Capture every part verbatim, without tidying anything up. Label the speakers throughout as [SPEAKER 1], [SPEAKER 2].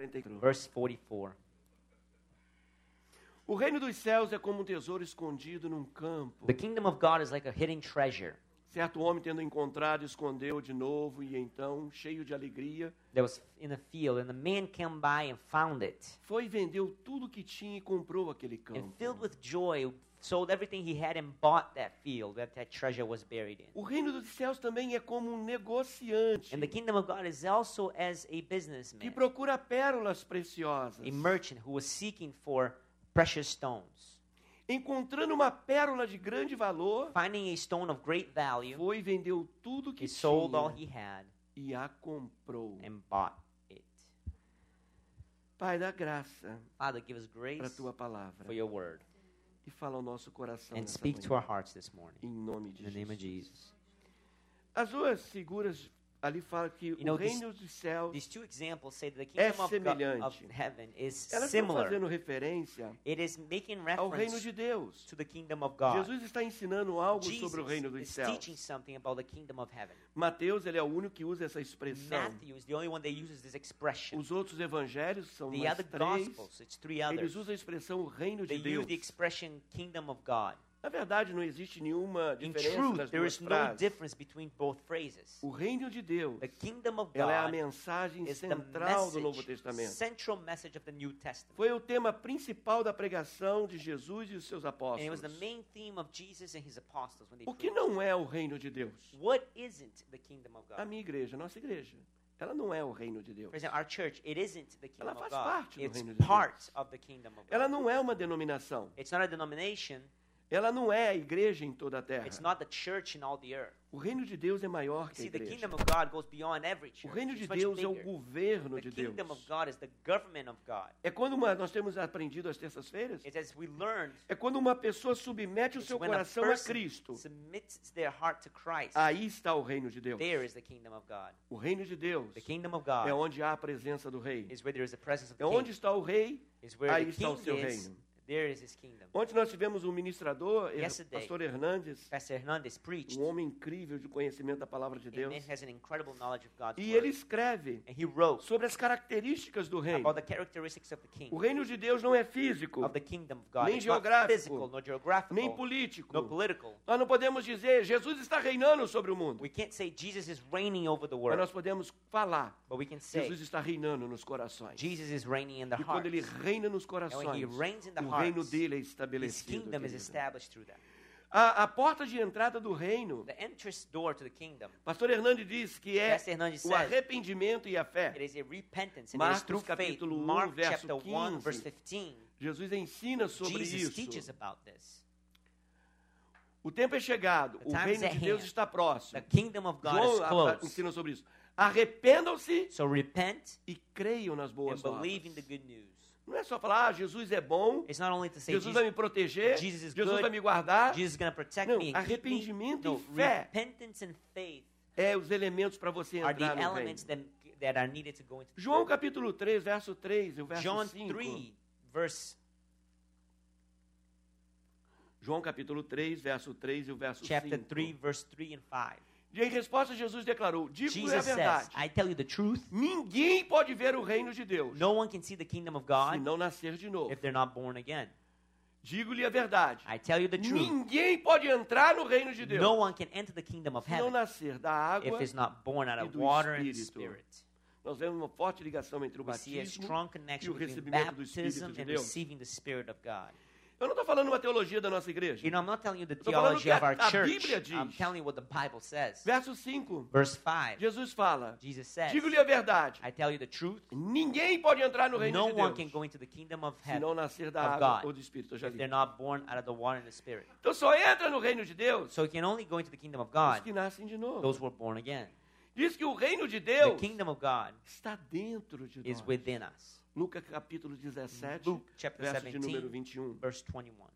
[SPEAKER 1] quarenta e quatro.
[SPEAKER 2] verse forty-four.
[SPEAKER 1] O reino dos céus é como um tesouro escondido num campo.
[SPEAKER 2] The kingdom of God is like a hidden treasure.
[SPEAKER 1] Certo homem, tendo encontrado, escondeu de novo e então, cheio de alegria,
[SPEAKER 2] That was in a field, and the man came by and found it.
[SPEAKER 1] foi e vendeu tudo que tinha e comprou aquele
[SPEAKER 2] And
[SPEAKER 1] campo.
[SPEAKER 2] filled with joy, sold everything he had and bought that field that that treasure was buried in.
[SPEAKER 1] O reino dos céus também é como um negociante
[SPEAKER 2] And the kingdom of God is also as a
[SPEAKER 1] que
[SPEAKER 2] businessman,
[SPEAKER 1] procura pérolas preciosas.
[SPEAKER 2] a merchant who was seeking for precious stones.
[SPEAKER 1] Encontrando uma pérola de grande valor,
[SPEAKER 2] Finding a stone of great value,
[SPEAKER 1] foi e vendeu tudo que
[SPEAKER 2] he sold all
[SPEAKER 1] tinha
[SPEAKER 2] he had
[SPEAKER 1] e a comprou.
[SPEAKER 2] and bought it.
[SPEAKER 1] Pai, dá graça
[SPEAKER 2] Father, give us
[SPEAKER 1] para
[SPEAKER 2] grace
[SPEAKER 1] a tua palavra
[SPEAKER 2] for your word,
[SPEAKER 1] e fala ao nosso coração
[SPEAKER 2] and
[SPEAKER 1] nessa
[SPEAKER 2] speak to
[SPEAKER 1] manhã,
[SPEAKER 2] our hearts this morning.
[SPEAKER 1] em nome de
[SPEAKER 2] In the name of
[SPEAKER 1] Jesus.
[SPEAKER 2] Jesus.
[SPEAKER 1] As duas figuras ali falam que
[SPEAKER 2] You know,
[SPEAKER 1] o reino dos céus,
[SPEAKER 2] These two examples say that the kingdom of, God, of
[SPEAKER 1] semelhante.
[SPEAKER 2] heaven is
[SPEAKER 1] elas estão
[SPEAKER 2] similar.
[SPEAKER 1] fazendo referência
[SPEAKER 2] It is making
[SPEAKER 1] ao reino
[SPEAKER 2] reference
[SPEAKER 1] de Deus.
[SPEAKER 2] to the kingdom of God.
[SPEAKER 1] Jesus está ensinando algo
[SPEAKER 2] Jesus
[SPEAKER 1] sobre o reino dos
[SPEAKER 2] is
[SPEAKER 1] céus.
[SPEAKER 2] teaching something about the kingdom of heaven.
[SPEAKER 1] Mateus, ele é o único que usa essa expressão.
[SPEAKER 2] Matthew is the only one that uses this expression.
[SPEAKER 1] Os outros evangelhos são
[SPEAKER 2] The
[SPEAKER 1] mais
[SPEAKER 2] other
[SPEAKER 1] três.
[SPEAKER 2] gospels, it's three
[SPEAKER 1] Eles
[SPEAKER 2] others.
[SPEAKER 1] usam a expressão o reino
[SPEAKER 2] They
[SPEAKER 1] de Deus.
[SPEAKER 2] use the expression kingdom of God.
[SPEAKER 1] Na verdade, não existe nenhuma
[SPEAKER 2] In
[SPEAKER 1] diferença
[SPEAKER 2] truth,
[SPEAKER 1] das
[SPEAKER 2] there
[SPEAKER 1] duas
[SPEAKER 2] is no
[SPEAKER 1] frases.
[SPEAKER 2] difference between both phrases.
[SPEAKER 1] O reino de Deus,
[SPEAKER 2] The kingdom of
[SPEAKER 1] ela é a
[SPEAKER 2] God
[SPEAKER 1] mensagem
[SPEAKER 2] is the
[SPEAKER 1] central do Novo
[SPEAKER 2] message,
[SPEAKER 1] Testamento.
[SPEAKER 2] central message of the New Testament.
[SPEAKER 1] Foi o tema principal da pregação de Jesus e os seus
[SPEAKER 2] And it
[SPEAKER 1] apóstolos.
[SPEAKER 2] was the main theme of Jesus and his apostles when they
[SPEAKER 1] O que
[SPEAKER 2] preached.
[SPEAKER 1] não é o reino de Deus?
[SPEAKER 2] What isn't the kingdom of
[SPEAKER 1] A
[SPEAKER 2] God?
[SPEAKER 1] minha igreja, a nossa igreja, ela não é o reino de Deus.
[SPEAKER 2] For example, our church, it isn't the kingdom
[SPEAKER 1] Ela
[SPEAKER 2] of
[SPEAKER 1] faz
[SPEAKER 2] God.
[SPEAKER 1] parte do
[SPEAKER 2] It's
[SPEAKER 1] reino de
[SPEAKER 2] part
[SPEAKER 1] Deus.
[SPEAKER 2] of the kingdom of
[SPEAKER 1] Ela
[SPEAKER 2] God.
[SPEAKER 1] não é uma denominação.
[SPEAKER 2] It's not a denomination.
[SPEAKER 1] Ela não é a igreja em toda a terra.
[SPEAKER 2] It's not the church in all the earth.
[SPEAKER 1] O reino de Deus é maior que a
[SPEAKER 2] See, the
[SPEAKER 1] igreja.
[SPEAKER 2] kingdom of God goes beyond every
[SPEAKER 1] O
[SPEAKER 2] church.
[SPEAKER 1] reino de
[SPEAKER 2] It's much
[SPEAKER 1] Deus é o
[SPEAKER 2] bigger.
[SPEAKER 1] governo
[SPEAKER 2] The
[SPEAKER 1] de Deus.
[SPEAKER 2] kingdom of God is the government of God.
[SPEAKER 1] É quando uma- nós temos aprendido às terças-feiras,
[SPEAKER 2] It's as we learned,
[SPEAKER 1] é quando uma pessoa submete o
[SPEAKER 2] it's
[SPEAKER 1] seu
[SPEAKER 2] when a
[SPEAKER 1] coração a
[SPEAKER 2] person
[SPEAKER 1] Cristo.
[SPEAKER 2] submits their heart to Christ.
[SPEAKER 1] Aí está o reino de Deus.
[SPEAKER 2] There is the kingdom of God.
[SPEAKER 1] O reino de Deus
[SPEAKER 2] The kingdom of
[SPEAKER 1] é
[SPEAKER 2] God
[SPEAKER 1] onde há a presença do rei.
[SPEAKER 2] is where there is the presence of
[SPEAKER 1] É
[SPEAKER 2] the
[SPEAKER 1] onde
[SPEAKER 2] king.
[SPEAKER 1] está o rei,
[SPEAKER 2] Is where
[SPEAKER 1] aí
[SPEAKER 2] the
[SPEAKER 1] está o
[SPEAKER 2] king
[SPEAKER 1] seu
[SPEAKER 2] is,
[SPEAKER 1] reino.
[SPEAKER 2] there is his kingdom.
[SPEAKER 1] Ontem nós tivemos um ministrador, eh,
[SPEAKER 2] Yesterday,
[SPEAKER 1] pastor Hernandes,
[SPEAKER 2] Pastor Hernandez preached,
[SPEAKER 1] um homem incrível de conhecimento da palavra de
[SPEAKER 2] and
[SPEAKER 1] Deus.
[SPEAKER 2] man has an incredible knowledge of God's
[SPEAKER 1] E
[SPEAKER 2] word.
[SPEAKER 1] ele escreve
[SPEAKER 2] And he wrote
[SPEAKER 1] sobre as características do reino.
[SPEAKER 2] about the characteristics of the king,
[SPEAKER 1] O reino de Deus não é físico,
[SPEAKER 2] of the kingdom of God.
[SPEAKER 1] nem
[SPEAKER 2] It's not
[SPEAKER 1] geográfico,
[SPEAKER 2] physical, nor geographical,
[SPEAKER 1] nem político.
[SPEAKER 2] nor political.
[SPEAKER 1] Nós não podemos dizer Jesus está reinando sobre o mundo,
[SPEAKER 2] We can't say Jesus is reigning over the
[SPEAKER 1] mas
[SPEAKER 2] world,
[SPEAKER 1] nós podemos falar
[SPEAKER 2] but we can say
[SPEAKER 1] Jesus está reinando nos corações.
[SPEAKER 2] Jesus is reigning in the
[SPEAKER 1] E quando ele
[SPEAKER 2] hearts.
[SPEAKER 1] reina nos
[SPEAKER 2] And when he
[SPEAKER 1] corações,
[SPEAKER 2] reigns in the
[SPEAKER 1] o reino
[SPEAKER 2] hearts,
[SPEAKER 1] dele é
[SPEAKER 2] his
[SPEAKER 1] estabelecido.
[SPEAKER 2] kingdom is
[SPEAKER 1] querido.
[SPEAKER 2] established through that.
[SPEAKER 1] A, a porta de entrada do reino,
[SPEAKER 2] The entrance door to the kingdom,
[SPEAKER 1] pastor Hernandes diz que é
[SPEAKER 2] Pastor Hernandes
[SPEAKER 1] o
[SPEAKER 2] says,
[SPEAKER 1] arrependimento e a fé.
[SPEAKER 2] it is a repentance, and
[SPEAKER 1] Marcos
[SPEAKER 2] it is through faith.
[SPEAKER 1] capítulo um,
[SPEAKER 2] Mark
[SPEAKER 1] verso
[SPEAKER 2] chapter one,
[SPEAKER 1] quinze.
[SPEAKER 2] verse fifteen,
[SPEAKER 1] Jesus ensina sobre
[SPEAKER 2] Jesus teaches
[SPEAKER 1] isso.
[SPEAKER 2] about this.
[SPEAKER 1] O tempo é chegado,
[SPEAKER 2] The
[SPEAKER 1] o
[SPEAKER 2] time
[SPEAKER 1] reino
[SPEAKER 2] is at
[SPEAKER 1] de Deus
[SPEAKER 2] hand.
[SPEAKER 1] está próximo.
[SPEAKER 2] The kingdom of God is
[SPEAKER 1] João a- a-
[SPEAKER 2] close.
[SPEAKER 1] ensina sobre isso. Arrependam-se
[SPEAKER 2] So repent
[SPEAKER 1] e creiam nas
[SPEAKER 2] and
[SPEAKER 1] boas novas.
[SPEAKER 2] believe in the good news.
[SPEAKER 1] Não é só falar, ah, Jesus é bom,
[SPEAKER 2] It's not only to say
[SPEAKER 1] Jesus vai me
[SPEAKER 2] Jesus,
[SPEAKER 1] proteger,
[SPEAKER 2] Jesus is
[SPEAKER 1] Jesus
[SPEAKER 2] good,
[SPEAKER 1] vai me guardar.
[SPEAKER 2] Jesus is going to protect
[SPEAKER 1] Não,
[SPEAKER 2] me and keep me.
[SPEAKER 1] arrependimento
[SPEAKER 2] No,
[SPEAKER 1] e fé
[SPEAKER 2] repentance and faith
[SPEAKER 1] é os elementos para você
[SPEAKER 2] are the
[SPEAKER 1] entrar no reino.
[SPEAKER 2] elements that, that are needed to go into the
[SPEAKER 1] João
[SPEAKER 2] kingdom.
[SPEAKER 1] capítulo três, verso três e o verso
[SPEAKER 2] John
[SPEAKER 1] cinco.
[SPEAKER 2] three, verse
[SPEAKER 1] João capítulo três, verso três e o verso
[SPEAKER 2] chapter
[SPEAKER 1] cinco.
[SPEAKER 2] three, verse three and five.
[SPEAKER 1] E em resposta, Jesus declarou, digo a
[SPEAKER 2] Jesus
[SPEAKER 1] verdade,
[SPEAKER 2] says, I tell you the truth,
[SPEAKER 1] ninguém pode ver o reino de Deus
[SPEAKER 2] no one can see the kingdom of
[SPEAKER 1] se
[SPEAKER 2] God
[SPEAKER 1] não nascer de novo.
[SPEAKER 2] if they're not born again.
[SPEAKER 1] Digo-lhe a verdade,
[SPEAKER 2] I tell you the truth,
[SPEAKER 1] ninguém pode entrar no reino de Deus
[SPEAKER 2] no one can enter the kingdom of
[SPEAKER 1] se não
[SPEAKER 2] heaven
[SPEAKER 1] nascer da água.
[SPEAKER 2] if it's not born out
[SPEAKER 1] e
[SPEAKER 2] of
[SPEAKER 1] do
[SPEAKER 2] water and
[SPEAKER 1] Espírito.
[SPEAKER 2] spirit.
[SPEAKER 1] Nós vemos uma forte ligação entre o
[SPEAKER 2] We see a
[SPEAKER 1] batismo
[SPEAKER 2] strong
[SPEAKER 1] e
[SPEAKER 2] connection
[SPEAKER 1] o
[SPEAKER 2] between
[SPEAKER 1] recebimento do Espírito
[SPEAKER 2] baptism
[SPEAKER 1] de
[SPEAKER 2] and
[SPEAKER 1] Deus.
[SPEAKER 2] receiving the Spirit of God.
[SPEAKER 1] Eu não estou falando uma teologia da nossa igreja.
[SPEAKER 2] You know, I'm not telling you the
[SPEAKER 1] tô falando
[SPEAKER 2] theology
[SPEAKER 1] que a-
[SPEAKER 2] of our
[SPEAKER 1] a
[SPEAKER 2] church.
[SPEAKER 1] Bíblia diz.
[SPEAKER 2] I'm telling you what the Bible says.
[SPEAKER 1] Verso cinco,
[SPEAKER 2] Verse five,
[SPEAKER 1] Jesus fala,
[SPEAKER 2] Jesus says,
[SPEAKER 1] digo-lhe a verdade,
[SPEAKER 2] I tell you the truth,
[SPEAKER 1] ninguém pode entrar no reino
[SPEAKER 2] no
[SPEAKER 1] de
[SPEAKER 2] one
[SPEAKER 1] Deus
[SPEAKER 2] can go into the kingdom of
[SPEAKER 1] se não
[SPEAKER 2] heaven
[SPEAKER 1] nascer da
[SPEAKER 2] of
[SPEAKER 1] água
[SPEAKER 2] God
[SPEAKER 1] ou do Espírito. Eu já
[SPEAKER 2] if
[SPEAKER 1] li.
[SPEAKER 2] they're not born out of the water and the Spirit.
[SPEAKER 1] Então só entra no reino de Deus
[SPEAKER 2] So you can only go into the kingdom of
[SPEAKER 1] os
[SPEAKER 2] God,
[SPEAKER 1] que nascem de novo.
[SPEAKER 2] those who are born again.
[SPEAKER 1] Diz que o reino de
[SPEAKER 2] The
[SPEAKER 1] Deus
[SPEAKER 2] kingdom of God
[SPEAKER 1] está dentro de
[SPEAKER 2] is
[SPEAKER 1] nós.
[SPEAKER 2] within us.
[SPEAKER 1] Lucas capítulo dezessete,
[SPEAKER 2] Luke chapter
[SPEAKER 1] verso de número
[SPEAKER 2] seventeen,
[SPEAKER 1] vinte e um.
[SPEAKER 2] verse twenty-one.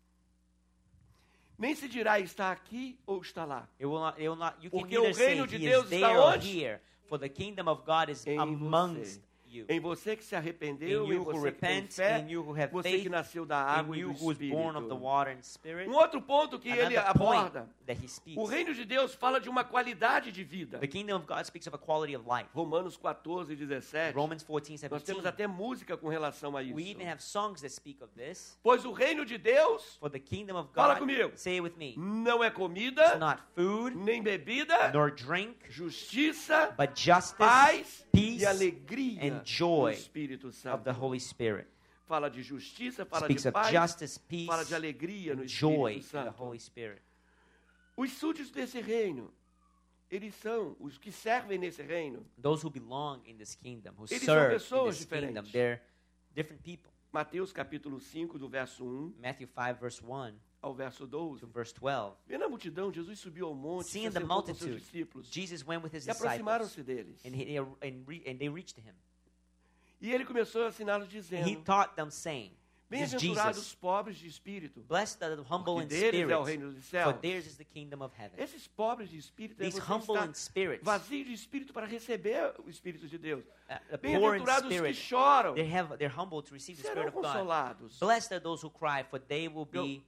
[SPEAKER 1] Nem se dirá está aqui ou está lá.
[SPEAKER 2] It will not, it will not, you can
[SPEAKER 1] Porque o
[SPEAKER 2] neither say
[SPEAKER 1] reino de
[SPEAKER 2] he
[SPEAKER 1] Deus
[SPEAKER 2] is
[SPEAKER 1] está
[SPEAKER 2] there or
[SPEAKER 1] onde?
[SPEAKER 2] here, for the kingdom of God is
[SPEAKER 1] Em
[SPEAKER 2] amongst
[SPEAKER 1] você.
[SPEAKER 2] you.
[SPEAKER 1] Em você que se arrependeu,
[SPEAKER 2] In
[SPEAKER 1] em
[SPEAKER 2] you who
[SPEAKER 1] você que tem
[SPEAKER 2] repent,
[SPEAKER 1] fé,
[SPEAKER 2] in you who have
[SPEAKER 1] você
[SPEAKER 2] faith,
[SPEAKER 1] que nasceu da
[SPEAKER 2] in
[SPEAKER 1] água e
[SPEAKER 2] you
[SPEAKER 1] do
[SPEAKER 2] who was born of the
[SPEAKER 1] Espírito.
[SPEAKER 2] water and spirit.
[SPEAKER 1] Um outro ponto que ele
[SPEAKER 2] Another point
[SPEAKER 1] aborda,
[SPEAKER 2] that he
[SPEAKER 1] o
[SPEAKER 2] speaks.
[SPEAKER 1] reino de Deus fala de uma qualidade de vida.
[SPEAKER 2] The kingdom of God speaks of a quality of life.
[SPEAKER 1] Romanos quatorze, dezessete.
[SPEAKER 2] Romans fourteen,
[SPEAKER 1] Nós temos
[SPEAKER 2] seventeen.
[SPEAKER 1] até música com relação a isso.
[SPEAKER 2] We even have songs that speak of this.
[SPEAKER 1] Pois o reino de Deus
[SPEAKER 2] For the kingdom of
[SPEAKER 1] Fala
[SPEAKER 2] God,
[SPEAKER 1] comigo.
[SPEAKER 2] say it with me,
[SPEAKER 1] não é
[SPEAKER 2] it's
[SPEAKER 1] comida,
[SPEAKER 2] not food,
[SPEAKER 1] nem bebida,
[SPEAKER 2] nor drink,
[SPEAKER 1] justiça,
[SPEAKER 2] but justice,
[SPEAKER 1] paz
[SPEAKER 2] peace,
[SPEAKER 1] e alegria
[SPEAKER 2] and
[SPEAKER 1] do
[SPEAKER 2] joy
[SPEAKER 1] Espírito
[SPEAKER 2] of
[SPEAKER 1] Santo.
[SPEAKER 2] the Holy Spirit.
[SPEAKER 1] Fala de justiça, fala
[SPEAKER 2] Speaks
[SPEAKER 1] de
[SPEAKER 2] of
[SPEAKER 1] paz,
[SPEAKER 2] justice, peace,
[SPEAKER 1] fala de alegria no
[SPEAKER 2] and joy
[SPEAKER 1] Espírito
[SPEAKER 2] in the
[SPEAKER 1] Santo.
[SPEAKER 2] Holy Spirit.
[SPEAKER 1] Os súditos desse reino, eles são os que servem nesse reino.
[SPEAKER 2] Those who belong in this kingdom, who
[SPEAKER 1] Eles são
[SPEAKER 2] serve in
[SPEAKER 1] pessoas
[SPEAKER 2] this kingdom,
[SPEAKER 1] diferentes.
[SPEAKER 2] they're different people.
[SPEAKER 1] Mateus capítulo cinco, do verso um
[SPEAKER 2] Matthew five, verse one
[SPEAKER 1] ao verso doze.
[SPEAKER 2] to verse twelve.
[SPEAKER 1] Vendo a multidão, Jesus subiu ao monte, se
[SPEAKER 2] Seeing the
[SPEAKER 1] assentou com seus
[SPEAKER 2] multitude,
[SPEAKER 1] discípulos
[SPEAKER 2] Jesus went with his
[SPEAKER 1] e
[SPEAKER 2] disciples,
[SPEAKER 1] aproximaram-se deles.
[SPEAKER 2] and, he, and, re, and they reached him.
[SPEAKER 1] E ele começou a ensiná-los
[SPEAKER 2] And he
[SPEAKER 1] dizendo:
[SPEAKER 2] taught them, saying, this is
[SPEAKER 1] bem-aventurados os
[SPEAKER 2] Jesus,
[SPEAKER 1] pobres de espírito,
[SPEAKER 2] blessed are the humble
[SPEAKER 1] porque
[SPEAKER 2] in
[SPEAKER 1] deles é o
[SPEAKER 2] spirit,
[SPEAKER 1] reino dos
[SPEAKER 2] for
[SPEAKER 1] céus.
[SPEAKER 2] theirs is the kingdom of heaven.
[SPEAKER 1] Esses pobres de espírito é
[SPEAKER 2] These
[SPEAKER 1] você
[SPEAKER 2] humble in
[SPEAKER 1] estar
[SPEAKER 2] spirit,
[SPEAKER 1] vazio de espírito para receber o Espírito de Deus.
[SPEAKER 2] uh, the poor in
[SPEAKER 1] Bem-aventurados os que
[SPEAKER 2] spirit,
[SPEAKER 1] choram,
[SPEAKER 2] they have, they're humble to receive the
[SPEAKER 1] serão
[SPEAKER 2] Spirit of God.
[SPEAKER 1] consolados.
[SPEAKER 2] Blessed are those who cry, for they will be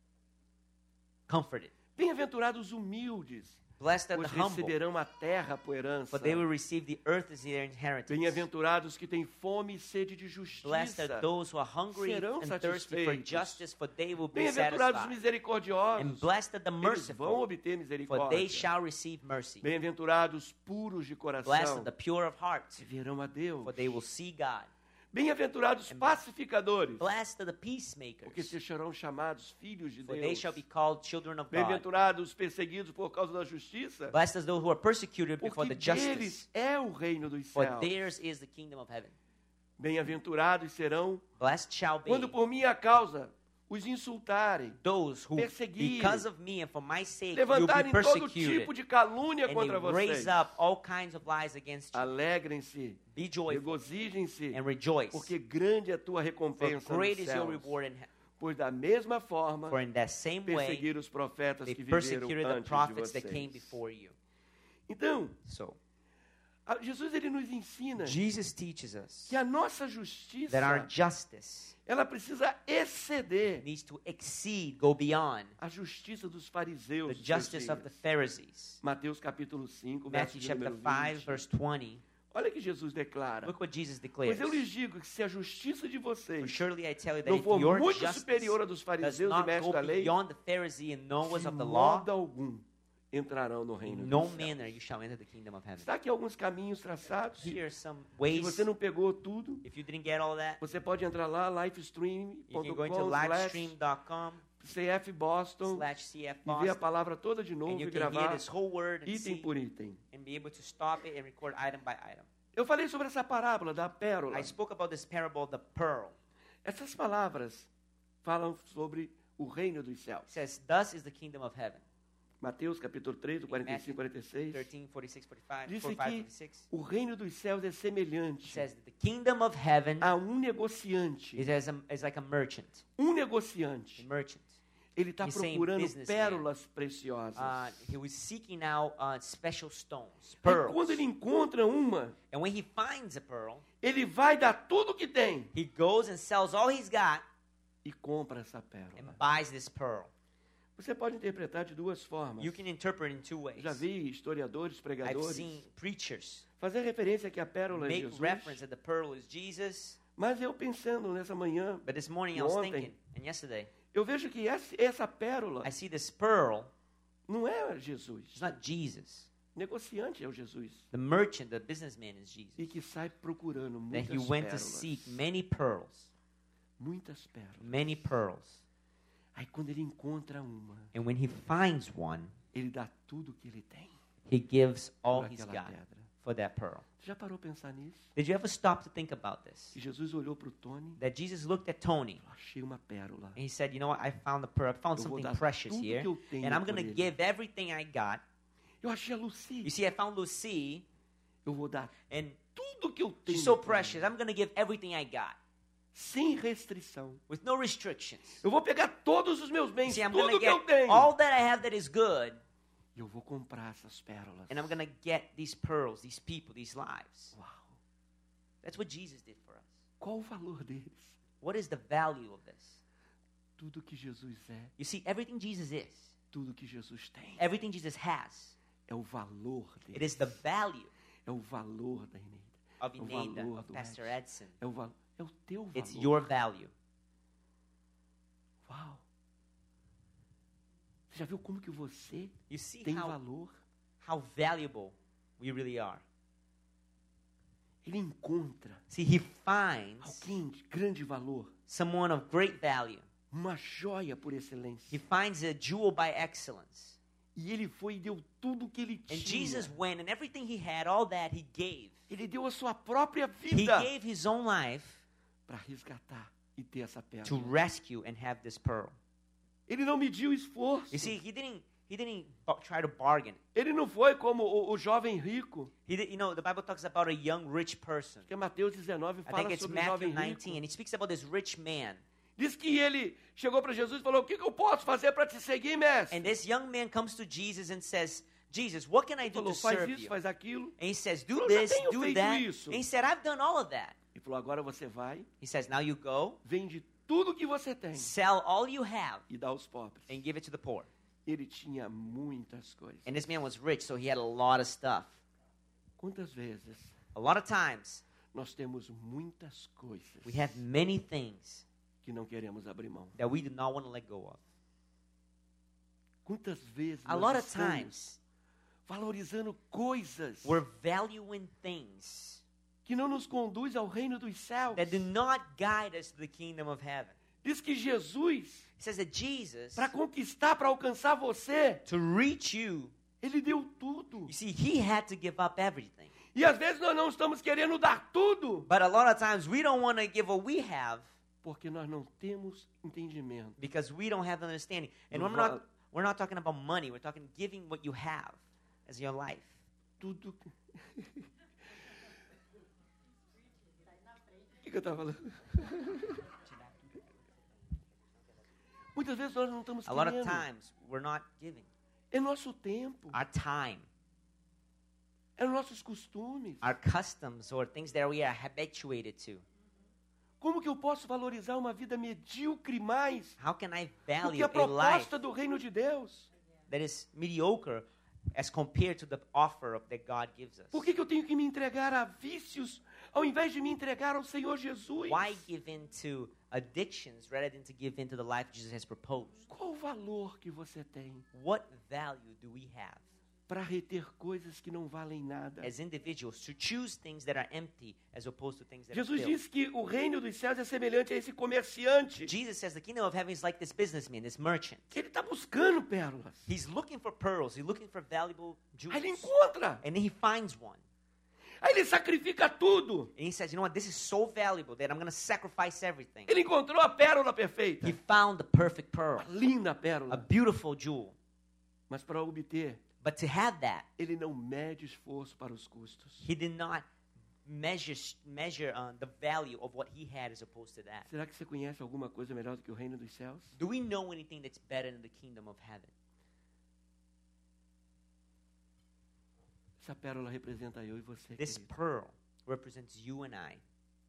[SPEAKER 2] comforted.
[SPEAKER 1] Bem-aventurados os humildes,
[SPEAKER 2] Blessed are
[SPEAKER 1] pois
[SPEAKER 2] the humble,
[SPEAKER 1] receberão a terra por herança.
[SPEAKER 2] for they will receive the earth as their inheritance.
[SPEAKER 1] Bem-aventurados que têm fome e sede de
[SPEAKER 2] Blessed
[SPEAKER 1] justiça.
[SPEAKER 2] are those who are hungry
[SPEAKER 1] Serão
[SPEAKER 2] and thirsty for
[SPEAKER 1] satisfeitos.
[SPEAKER 2] justice, for they will be
[SPEAKER 1] Bem-aventurados os
[SPEAKER 2] satisfied.
[SPEAKER 1] misericordiosos,
[SPEAKER 2] And blessed are the
[SPEAKER 1] eles vão
[SPEAKER 2] merciful,
[SPEAKER 1] obter
[SPEAKER 2] for
[SPEAKER 1] misericórdia.
[SPEAKER 2] they shall receive mercy.
[SPEAKER 1] Bem-aventurados puros de
[SPEAKER 2] Blessed
[SPEAKER 1] coração,
[SPEAKER 2] are the pure of heart,
[SPEAKER 1] verão a Deus.
[SPEAKER 2] for they will see God.
[SPEAKER 1] Bem-aventurados pacificadores,
[SPEAKER 2] Blessed are the
[SPEAKER 1] porque
[SPEAKER 2] peacemakers,
[SPEAKER 1] se serão chamados filhos de
[SPEAKER 2] for they
[SPEAKER 1] Deus.
[SPEAKER 2] shall be called children of God.
[SPEAKER 1] Bem-aventurados os perseguidos por causa da justiça,
[SPEAKER 2] Blessed are those who are persecuted before
[SPEAKER 1] porque
[SPEAKER 2] the justice,
[SPEAKER 1] deles é o reino dos
[SPEAKER 2] for
[SPEAKER 1] céus.
[SPEAKER 2] theirs is the kingdom of heaven.
[SPEAKER 1] Bem-aventurados serão
[SPEAKER 2] Blessed shall be
[SPEAKER 1] quando por minha causa os insultarem,
[SPEAKER 2] those who,
[SPEAKER 1] perseguirem,
[SPEAKER 2] because of me and for my sake, you'll be
[SPEAKER 1] levantarem todo
[SPEAKER 2] persecuted,
[SPEAKER 1] tipo de calúnia
[SPEAKER 2] and
[SPEAKER 1] contra
[SPEAKER 2] they
[SPEAKER 1] vocês.
[SPEAKER 2] raise up all kinds of lies against you.
[SPEAKER 1] Alegrem-se,
[SPEAKER 2] Be joyful
[SPEAKER 1] regozijem-se,
[SPEAKER 2] and rejoice,
[SPEAKER 1] porque grande é a tua
[SPEAKER 2] for
[SPEAKER 1] recompensa
[SPEAKER 2] great
[SPEAKER 1] nos
[SPEAKER 2] is your
[SPEAKER 1] céus.
[SPEAKER 2] reward in heaven.
[SPEAKER 1] Pois da mesma forma
[SPEAKER 2] For in that same way,
[SPEAKER 1] perseguiram os profetas
[SPEAKER 2] they
[SPEAKER 1] que viveram
[SPEAKER 2] persecuted the
[SPEAKER 1] antes de
[SPEAKER 2] prophets that came
[SPEAKER 1] vocês.
[SPEAKER 2] before you.
[SPEAKER 1] Então,
[SPEAKER 2] So,
[SPEAKER 1] a- Jesus ele nos ensina
[SPEAKER 2] Jesus teaches us
[SPEAKER 1] que a nossa justiça
[SPEAKER 2] that our justice
[SPEAKER 1] ela precisa exceder
[SPEAKER 2] needs to exceed, go beyond
[SPEAKER 1] a justiça dos fariseus.
[SPEAKER 2] the
[SPEAKER 1] dos seus
[SPEAKER 2] justice of the
[SPEAKER 1] dias.
[SPEAKER 2] Pharisees.
[SPEAKER 1] Mateus capítulo cinco, verso
[SPEAKER 2] Matthew
[SPEAKER 1] de
[SPEAKER 2] chapter
[SPEAKER 1] número
[SPEAKER 2] five,
[SPEAKER 1] vinte.
[SPEAKER 2] verse twenty.
[SPEAKER 1] Olha que Jesus declara.
[SPEAKER 2] Look what Jesus
[SPEAKER 1] Pois
[SPEAKER 2] declares.
[SPEAKER 1] eu lhes digo que se a justiça de
[SPEAKER 2] For
[SPEAKER 1] vocês
[SPEAKER 2] surely I tell you that
[SPEAKER 1] não
[SPEAKER 2] if
[SPEAKER 1] for
[SPEAKER 2] your
[SPEAKER 1] muito
[SPEAKER 2] justice
[SPEAKER 1] superior a dos
[SPEAKER 2] does
[SPEAKER 1] fariseus e
[SPEAKER 2] not
[SPEAKER 1] mestres
[SPEAKER 2] go
[SPEAKER 1] da lei,
[SPEAKER 2] beyond the Pharisee and knowers
[SPEAKER 1] de
[SPEAKER 2] of the law,
[SPEAKER 1] modo algum entrarão no reino
[SPEAKER 2] in
[SPEAKER 1] dos
[SPEAKER 2] no
[SPEAKER 1] céus.
[SPEAKER 2] manner you shall enter the kingdom of heaven.
[SPEAKER 1] Está aqui alguns caminhos traçados.
[SPEAKER 2] Here are some
[SPEAKER 1] Se
[SPEAKER 2] ways.
[SPEAKER 1] você não pegou tudo,
[SPEAKER 2] If you didn't get all that,
[SPEAKER 1] você pode entrar lá, livestream
[SPEAKER 2] you can
[SPEAKER 1] ponto
[SPEAKER 2] go into
[SPEAKER 1] com slash
[SPEAKER 2] livestream dot com
[SPEAKER 1] C F Boston
[SPEAKER 2] slash C F
[SPEAKER 1] e ver a
[SPEAKER 2] Boston,
[SPEAKER 1] palavra toda de
[SPEAKER 2] and
[SPEAKER 1] novo
[SPEAKER 2] you
[SPEAKER 1] e
[SPEAKER 2] can hear
[SPEAKER 1] gravar
[SPEAKER 2] this whole word and
[SPEAKER 1] item
[SPEAKER 2] see
[SPEAKER 1] por item.
[SPEAKER 2] and be able to stop it and record item by item.
[SPEAKER 1] Eu falei sobre essa parábola da pérola.
[SPEAKER 2] I spoke about this parable of the pearl.
[SPEAKER 1] Essas palavras falam sobre o reino dos céus.
[SPEAKER 2] It says, "Thus is the kingdom of heaven."
[SPEAKER 1] Mateus capítulo três, do quarenta e cinco, quarenta e seis.
[SPEAKER 2] thirteen, forty-six, forty-five,
[SPEAKER 1] Diz
[SPEAKER 2] forty-five,
[SPEAKER 1] que
[SPEAKER 2] forty-six.
[SPEAKER 1] o reino dos céus é
[SPEAKER 2] It
[SPEAKER 1] semelhante
[SPEAKER 2] says that the kingdom of heaven
[SPEAKER 1] a um negociante.
[SPEAKER 2] is as a, is like a merchant.
[SPEAKER 1] Um
[SPEAKER 2] A
[SPEAKER 1] negociante.
[SPEAKER 2] merchant.
[SPEAKER 1] Ele está
[SPEAKER 2] He's saying
[SPEAKER 1] procurando
[SPEAKER 2] businessman.
[SPEAKER 1] pérolas preciosas.
[SPEAKER 2] Uh, he was seeking out uh, special stones,
[SPEAKER 1] Aí,
[SPEAKER 2] pearls.
[SPEAKER 1] quando ele encontra uma,
[SPEAKER 2] And when he finds a pearl,
[SPEAKER 1] ele vai dar tudo que tem
[SPEAKER 2] he goes and sells all he's got
[SPEAKER 1] e compra essa
[SPEAKER 2] and
[SPEAKER 1] pérola.
[SPEAKER 2] buys this pearl.
[SPEAKER 1] Você pode interpretar de duas formas.
[SPEAKER 2] You can interpret in two ways.
[SPEAKER 1] Já vi historiadores,
[SPEAKER 2] I've
[SPEAKER 1] pregadores,
[SPEAKER 2] seen preachers
[SPEAKER 1] fazer referência que a pérola é
[SPEAKER 2] make
[SPEAKER 1] Jesus.
[SPEAKER 2] reference that the pearl is Jesus,
[SPEAKER 1] Mas eu pensando nessa manhã,
[SPEAKER 2] but this morning I was
[SPEAKER 1] Ontem.
[SPEAKER 2] thinking, and yesterday,
[SPEAKER 1] eu vejo que essa, essa pérola
[SPEAKER 2] I see this pearl,
[SPEAKER 1] não é Jesus.
[SPEAKER 2] it's not Jesus.
[SPEAKER 1] Negociante é o Jesus.
[SPEAKER 2] The merchant, the businessman is Jesus.
[SPEAKER 1] E que sai procurando
[SPEAKER 2] That he
[SPEAKER 1] muitas
[SPEAKER 2] went to
[SPEAKER 1] pérolas.
[SPEAKER 2] seek many pearls,
[SPEAKER 1] Muitas pérolas.
[SPEAKER 2] many pearls.
[SPEAKER 1] Aí quando ele encontra uma,
[SPEAKER 2] And when he finds one,
[SPEAKER 1] ele dá tudo que ele tem
[SPEAKER 2] he gives all
[SPEAKER 1] por
[SPEAKER 2] he's
[SPEAKER 1] aquela
[SPEAKER 2] got
[SPEAKER 1] pedra.
[SPEAKER 2] for that pearl.
[SPEAKER 1] Você já parou a pensar nisso?
[SPEAKER 2] Did you ever stop to think about this?
[SPEAKER 1] E Jesus olhou para o Tony
[SPEAKER 2] That Jesus looked at Tony
[SPEAKER 1] e falou, achei uma pérola.
[SPEAKER 2] and he said, you know what, I found the pearl, I found
[SPEAKER 1] Eu vou
[SPEAKER 2] something
[SPEAKER 1] dar
[SPEAKER 2] precious
[SPEAKER 1] tudo
[SPEAKER 2] here,
[SPEAKER 1] que eu tenho
[SPEAKER 2] and I'm
[SPEAKER 1] por
[SPEAKER 2] going to
[SPEAKER 1] ele.
[SPEAKER 2] give everything I got.
[SPEAKER 1] Eu achei a Lucy.
[SPEAKER 2] You see, I found Lucy,
[SPEAKER 1] Eu vou dar
[SPEAKER 2] and
[SPEAKER 1] tudo que eu tenho.
[SPEAKER 2] she's so
[SPEAKER 1] por
[SPEAKER 2] precious,
[SPEAKER 1] ele.
[SPEAKER 2] I'm going to give everything I got,
[SPEAKER 1] Sem restrição.
[SPEAKER 2] with no restrictions.
[SPEAKER 1] Eu vou pegar todos os meus bens,
[SPEAKER 2] See, I'm going
[SPEAKER 1] tudo
[SPEAKER 2] to
[SPEAKER 1] que eu
[SPEAKER 2] get
[SPEAKER 1] tenho.
[SPEAKER 2] all that I have that is good,
[SPEAKER 1] E eu vou comprar essas pérolas.
[SPEAKER 2] and I'm going to get these pearls, these people, these lives.
[SPEAKER 1] Uau.
[SPEAKER 2] That's what Jesus did for us.
[SPEAKER 1] Qual o valor deles?
[SPEAKER 2] What is the value of this?
[SPEAKER 1] Tudo que Jesus é,
[SPEAKER 2] You see, everything Jesus is,
[SPEAKER 1] tudo que Jesus tem,
[SPEAKER 2] everything Jesus has,
[SPEAKER 1] é o valor
[SPEAKER 2] it
[SPEAKER 1] deles.
[SPEAKER 2] is the value
[SPEAKER 1] É o valor da Eneida.
[SPEAKER 2] of
[SPEAKER 1] É o
[SPEAKER 2] Ineida,
[SPEAKER 1] valor
[SPEAKER 2] of
[SPEAKER 1] do
[SPEAKER 2] Pastor
[SPEAKER 1] Edson.
[SPEAKER 2] Edson.
[SPEAKER 1] É o, val- é o teu valor.
[SPEAKER 2] It's your value.
[SPEAKER 1] Uau. Você já viu como que você
[SPEAKER 2] You see
[SPEAKER 1] tem
[SPEAKER 2] how,
[SPEAKER 1] valor?
[SPEAKER 2] how valuable we really are.
[SPEAKER 1] Ele encontra
[SPEAKER 2] See, he finds
[SPEAKER 1] alguém de grande valor,
[SPEAKER 2] someone of great value.
[SPEAKER 1] uma joia por
[SPEAKER 2] He
[SPEAKER 1] excelência.
[SPEAKER 2] finds a jewel by excellence.
[SPEAKER 1] E ele foi e deu tudo o que ele
[SPEAKER 2] And
[SPEAKER 1] tinha.
[SPEAKER 2] Jesus went, and everything he had, all that he gave.
[SPEAKER 1] Ele deu a sua própria
[SPEAKER 2] He
[SPEAKER 1] vida
[SPEAKER 2] gave his own life
[SPEAKER 1] para resgatar e ter essa
[SPEAKER 2] to
[SPEAKER 1] pérola.
[SPEAKER 2] rescue and have this pearl.
[SPEAKER 1] Ele não mediu esforço.
[SPEAKER 2] You see, he didn't he didn't ba- try to bargain.
[SPEAKER 1] Ele não foi como o, o jovem rico.
[SPEAKER 2] He did, you know, the Bible talks about a young rich person.
[SPEAKER 1] Que Mateus dezenove
[SPEAKER 2] I
[SPEAKER 1] fala
[SPEAKER 2] think it's
[SPEAKER 1] sobre o
[SPEAKER 2] Matthew
[SPEAKER 1] jovem
[SPEAKER 2] nineteen,
[SPEAKER 1] rico.
[SPEAKER 2] and he speaks about this rich man.
[SPEAKER 1] Diz que ele chegou para Jesus e falou: o que, que eu posso fazer para te seguir, mestre?
[SPEAKER 2] And this young man comes to Jesus and says, Jesus, what can I
[SPEAKER 1] Ele
[SPEAKER 2] do
[SPEAKER 1] falou:
[SPEAKER 2] to
[SPEAKER 1] faz
[SPEAKER 2] serve
[SPEAKER 1] isso,
[SPEAKER 2] you?
[SPEAKER 1] faz aquilo.
[SPEAKER 2] And he says, do
[SPEAKER 1] Eu já
[SPEAKER 2] this,
[SPEAKER 1] tenho
[SPEAKER 2] do
[SPEAKER 1] feito
[SPEAKER 2] that.
[SPEAKER 1] isso.
[SPEAKER 2] And he said, I've done all of that.
[SPEAKER 1] Ele falou: agora você vai,
[SPEAKER 2] He says, now you go,
[SPEAKER 1] vende tudo que você tem
[SPEAKER 2] sell all you have,
[SPEAKER 1] e dá aos pobres.
[SPEAKER 2] and give it to the poor.
[SPEAKER 1] Ele tinha muitas coisas.
[SPEAKER 2] And this man was rich, so he had a lot of stuff.
[SPEAKER 1] Quantas vezes
[SPEAKER 2] A lot of times,
[SPEAKER 1] nós temos muitas coisas
[SPEAKER 2] we have many things
[SPEAKER 1] que não queremos abrir mão?
[SPEAKER 2] that we do not want to let go of.
[SPEAKER 1] Quantas vezes
[SPEAKER 2] A
[SPEAKER 1] nós
[SPEAKER 2] lot of
[SPEAKER 1] estamos
[SPEAKER 2] times,
[SPEAKER 1] valorizando coisas
[SPEAKER 2] we're valuing things
[SPEAKER 1] que não nos conduz ao reino dos céus?
[SPEAKER 2] that do not guide us to the kingdom of heaven.
[SPEAKER 1] Diz que Jesus,
[SPEAKER 2] It says that Jesus,
[SPEAKER 1] para conquistar, para alcançar você,
[SPEAKER 2] to reach you,
[SPEAKER 1] ele deu tudo.
[SPEAKER 2] you see, he had to give up everything.
[SPEAKER 1] E às vezes nós não estamos querendo dar tudo,
[SPEAKER 2] But a lot of times, we don't want to give what we have
[SPEAKER 1] porque nós não temos entendimento.
[SPEAKER 2] because we don't have the understanding. And
[SPEAKER 1] Do
[SPEAKER 2] we're
[SPEAKER 1] val-
[SPEAKER 2] not, we're not talking about money. We're talking giving what you have as your life.
[SPEAKER 1] Tudo. O que, que eu estava falando? Muitas vezes nós não estamos
[SPEAKER 2] A lot of
[SPEAKER 1] querendo.
[SPEAKER 2] times, we're not giving.
[SPEAKER 1] É nosso tempo,
[SPEAKER 2] Our time,
[SPEAKER 1] é nossos costumes.
[SPEAKER 2] our customs, or things that we are habituated to.
[SPEAKER 1] Como que eu posso valorizar uma vida medíocre mais
[SPEAKER 2] How can I
[SPEAKER 1] do que
[SPEAKER 2] value
[SPEAKER 1] a
[SPEAKER 2] a life
[SPEAKER 1] proposta do reino de Deus?
[SPEAKER 2] that is mediocre as compared to the offer of, that God gives us?
[SPEAKER 1] Por que, que eu tenho que me entregar a vícios ao invés de me entregar ao Senhor Jesus?
[SPEAKER 2] Why give in to addictions rather than to give in to the life Jesus has proposed?
[SPEAKER 1] Qual o valor que você tem
[SPEAKER 2] What value do we have
[SPEAKER 1] para reter coisas que não valem nada?
[SPEAKER 2] as individuals to choose things that are empty as opposed to things that
[SPEAKER 1] Jesus
[SPEAKER 2] are filled?
[SPEAKER 1] disse que o reino dos céus é semelhante a esse comerciante
[SPEAKER 2] Jesus says the kingdom of heaven is like this businessman, this merchant.
[SPEAKER 1] que ele está buscando pérolas.
[SPEAKER 2] He's looking for pearls. He's looking for valuable jewels.
[SPEAKER 1] Aí ele encontra.
[SPEAKER 2] And then he finds one.
[SPEAKER 1] Aí ele sacrifica tudo.
[SPEAKER 2] And he says, you know what, this is so valuable that I'm going to sacrifice everything.
[SPEAKER 1] Ele encontrou a pérola perfeita.
[SPEAKER 2] He found the perfect pearl,
[SPEAKER 1] Uma linda
[SPEAKER 2] a
[SPEAKER 1] pérola.
[SPEAKER 2] beautiful jewel.
[SPEAKER 1] Mas para obter,
[SPEAKER 2] But to have that,
[SPEAKER 1] ele não mede esforço para os custos.
[SPEAKER 2] he did not measure measure uh, the value of what he had as opposed to that.
[SPEAKER 1] Será que você conhece alguma coisa melhor do que o reino dos céus?
[SPEAKER 2] Do we know anything that's better than the kingdom of heaven?
[SPEAKER 1] Essa pérola representa eu e você,
[SPEAKER 2] This
[SPEAKER 1] querido.
[SPEAKER 2] pearl represents you and I.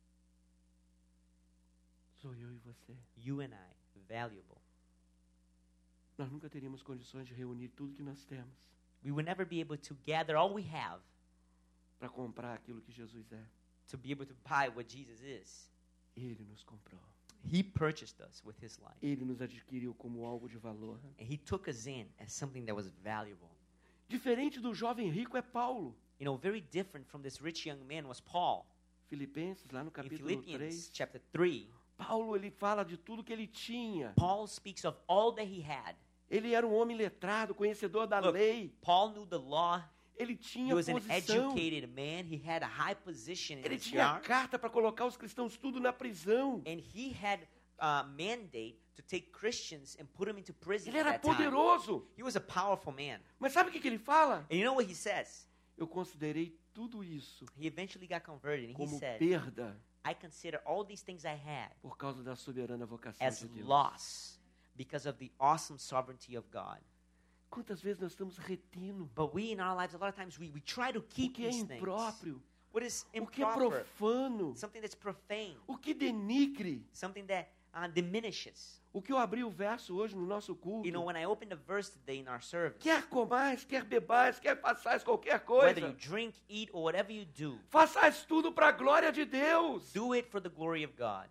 [SPEAKER 1] Sou eu e você.
[SPEAKER 2] You and I, valuable.
[SPEAKER 1] Nós nunca teríamos condições de reunir tudo que nós temos
[SPEAKER 2] We will never be able to gather all we have
[SPEAKER 1] para comprar aquilo que Jesus é.
[SPEAKER 2] to be able to buy what Jesus is.
[SPEAKER 1] Ele nos comprou.
[SPEAKER 2] He purchased us with his life.
[SPEAKER 1] Ele nos adquiriu como algo de valor.
[SPEAKER 2] And he took us in as something that was valuable.
[SPEAKER 1] Diferente do jovem rico é Paulo.
[SPEAKER 2] You know, very different from this rich young man was Paul.
[SPEAKER 1] Filipenses, lá no
[SPEAKER 2] In
[SPEAKER 1] capítulo
[SPEAKER 2] Philippians
[SPEAKER 1] três,
[SPEAKER 2] chapter three,
[SPEAKER 1] Paulo ele fala de tudo que ele tinha.
[SPEAKER 2] Paul speaks of all that he had.
[SPEAKER 1] Ele era um homem letrado, conhecedor da
[SPEAKER 2] Look,
[SPEAKER 1] lei.
[SPEAKER 2] Paul knew the law.
[SPEAKER 1] Ele
[SPEAKER 2] He
[SPEAKER 1] tinha
[SPEAKER 2] was an
[SPEAKER 1] posição.
[SPEAKER 2] educated man. He had a high position in
[SPEAKER 1] Ele
[SPEAKER 2] his
[SPEAKER 1] tinha
[SPEAKER 2] yard.
[SPEAKER 1] carta para colocar os cristãos tudo na prisão.
[SPEAKER 2] And he had a mandate to take Christians and put them into prison
[SPEAKER 1] Ele
[SPEAKER 2] at
[SPEAKER 1] era
[SPEAKER 2] that time.
[SPEAKER 1] poderoso.
[SPEAKER 2] He was a powerful man.
[SPEAKER 1] Mas sabe o que, que ele fala?
[SPEAKER 2] And you know what he says?
[SPEAKER 1] Eu considerei tudo isso
[SPEAKER 2] He eventually got converted and he
[SPEAKER 1] como
[SPEAKER 2] said,
[SPEAKER 1] perda
[SPEAKER 2] I consider all these things I had
[SPEAKER 1] por causa da soberana vocação
[SPEAKER 2] as
[SPEAKER 1] de Deus.
[SPEAKER 2] loss because of the awesome sovereignty of God.
[SPEAKER 1] Quantas vezes nós estamos retendo
[SPEAKER 2] But we in our lives, a lot of times we, we try to
[SPEAKER 1] o
[SPEAKER 2] keep
[SPEAKER 1] que é
[SPEAKER 2] these things.
[SPEAKER 1] impróprio,
[SPEAKER 2] what is
[SPEAKER 1] o que é
[SPEAKER 2] improper,
[SPEAKER 1] profano,
[SPEAKER 2] something that's profane,
[SPEAKER 1] o que denigre.
[SPEAKER 2] something that uh, diminishes.
[SPEAKER 1] O que eu abri o verso hoje no nosso culto.
[SPEAKER 2] You know, when I opened the verse today in our service,
[SPEAKER 1] Quer comais, quer bebais, quer façais qualquer
[SPEAKER 2] whether you
[SPEAKER 1] coisa.
[SPEAKER 2] drink, eat, or whatever you do,
[SPEAKER 1] Façais tudo para a glória de Deus.
[SPEAKER 2] do it for the glory of God.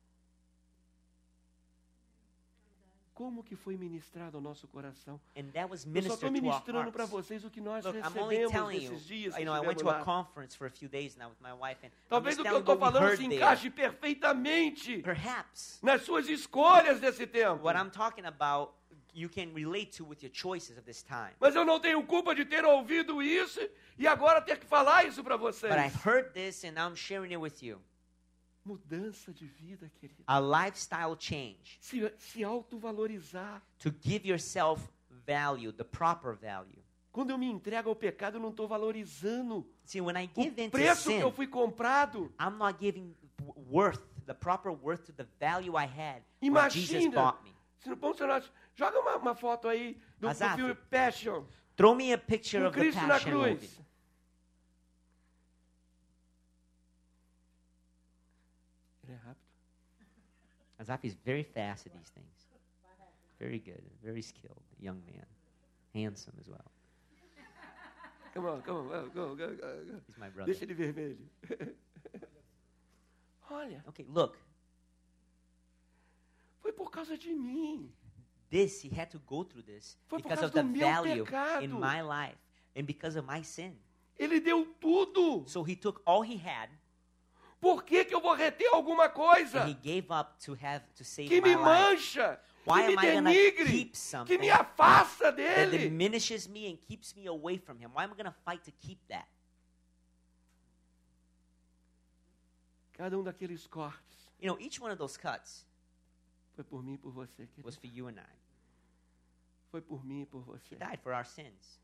[SPEAKER 1] Como que foi ministrado ao nosso coração?
[SPEAKER 2] And that was
[SPEAKER 1] Eu só estou
[SPEAKER 2] ministered to our
[SPEAKER 1] ministrando para
[SPEAKER 2] hearts.
[SPEAKER 1] vocês o que nós
[SPEAKER 2] Look, I'm only
[SPEAKER 1] recebemos
[SPEAKER 2] telling you,
[SPEAKER 1] nesses dias que
[SPEAKER 2] you know, I went
[SPEAKER 1] estivemos
[SPEAKER 2] to a
[SPEAKER 1] lá.
[SPEAKER 2] conference for a few days now with my wife, and I'm
[SPEAKER 1] Talvez
[SPEAKER 2] just
[SPEAKER 1] o que eu
[SPEAKER 2] telling
[SPEAKER 1] estou
[SPEAKER 2] what we
[SPEAKER 1] falando
[SPEAKER 2] heard
[SPEAKER 1] se
[SPEAKER 2] there.
[SPEAKER 1] encaixe perfeitamente
[SPEAKER 2] Perhaps
[SPEAKER 1] nas suas escolhas desse tempo.
[SPEAKER 2] what I'm talking about, you can relate to with your choices of this time.
[SPEAKER 1] Mas eu não tenho culpa de ter ouvido isso e agora ter que falar isso para vocês.
[SPEAKER 2] But I've heard this, and now I'm sharing it with you.
[SPEAKER 1] Mudança de vida, querido.
[SPEAKER 2] A lifestyle change,
[SPEAKER 1] Se, se autovalorizar.
[SPEAKER 2] to give yourself value, the proper value.
[SPEAKER 1] Quando eu me entrego ao pecado, eu não estou valorizando
[SPEAKER 2] See, when I
[SPEAKER 1] o
[SPEAKER 2] give in to
[SPEAKER 1] preço que
[SPEAKER 2] sin,
[SPEAKER 1] eu fui comprado.
[SPEAKER 2] I'm not giving w- worth, the proper worth to the value I had when Jesus
[SPEAKER 1] Imagina,
[SPEAKER 2] bought me.
[SPEAKER 1] se não vamos ser nós, joga uma, uma foto aí do, do
[SPEAKER 2] Azaf.
[SPEAKER 1] filme Passion,
[SPEAKER 2] Throw me a picture
[SPEAKER 1] com
[SPEAKER 2] of the
[SPEAKER 1] Cristo na
[SPEAKER 2] Passion movie.
[SPEAKER 1] cruz. Ele é rápido.
[SPEAKER 2] Azaf is very fast at these things. Very good, very skilled, young man. Handsome as well.
[SPEAKER 1] Come on, come on, go, go, go, go.
[SPEAKER 2] He's my brother.
[SPEAKER 1] Deixa ele vermelho. Olha,
[SPEAKER 2] Okay, look.
[SPEAKER 1] foi por causa de mim.
[SPEAKER 2] This, he had to go through this
[SPEAKER 1] Foi por
[SPEAKER 2] because
[SPEAKER 1] causa
[SPEAKER 2] of the
[SPEAKER 1] do meu
[SPEAKER 2] value
[SPEAKER 1] pecado.
[SPEAKER 2] in my life and because of my sin.
[SPEAKER 1] Ele deu tudo.
[SPEAKER 2] So he took all he had
[SPEAKER 1] Por que, que eu vou reter alguma coisa
[SPEAKER 2] and he gave up to have to save
[SPEAKER 1] que
[SPEAKER 2] my
[SPEAKER 1] me
[SPEAKER 2] life.
[SPEAKER 1] mancha,
[SPEAKER 2] Why
[SPEAKER 1] que me
[SPEAKER 2] am I gonna
[SPEAKER 1] denigre,
[SPEAKER 2] keep
[SPEAKER 1] que
[SPEAKER 2] something
[SPEAKER 1] me afasta
[SPEAKER 2] that
[SPEAKER 1] dele?
[SPEAKER 2] diminishes me and keeps me away from him? Why am I going to fight to keep that?
[SPEAKER 1] Cada um daqueles cortes
[SPEAKER 2] You know, each one of those cuts
[SPEAKER 1] foi por mim e por você, querido.
[SPEAKER 2] was for you and I.
[SPEAKER 1] Foi por mim e por você.
[SPEAKER 2] He died for our sins.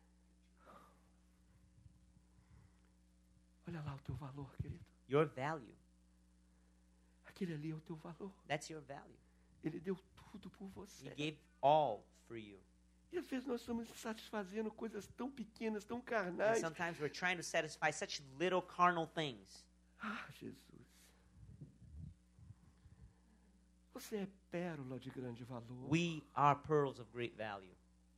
[SPEAKER 1] Olha lá o teu valor, querido.
[SPEAKER 2] Your value.
[SPEAKER 1] Aquele ali é o teu valor.
[SPEAKER 2] That's your value.
[SPEAKER 1] Ele deu tudo por você.
[SPEAKER 2] He gave all for you.
[SPEAKER 1] E às vezes nós estamos satisfazendo coisas tão pequenas, tão
[SPEAKER 2] And
[SPEAKER 1] carnais.
[SPEAKER 2] sometimes we're trying to satisfy such little carnal things.
[SPEAKER 1] Ah, Jesus. Você é pérola de grande valor.
[SPEAKER 2] We are pearls of great value.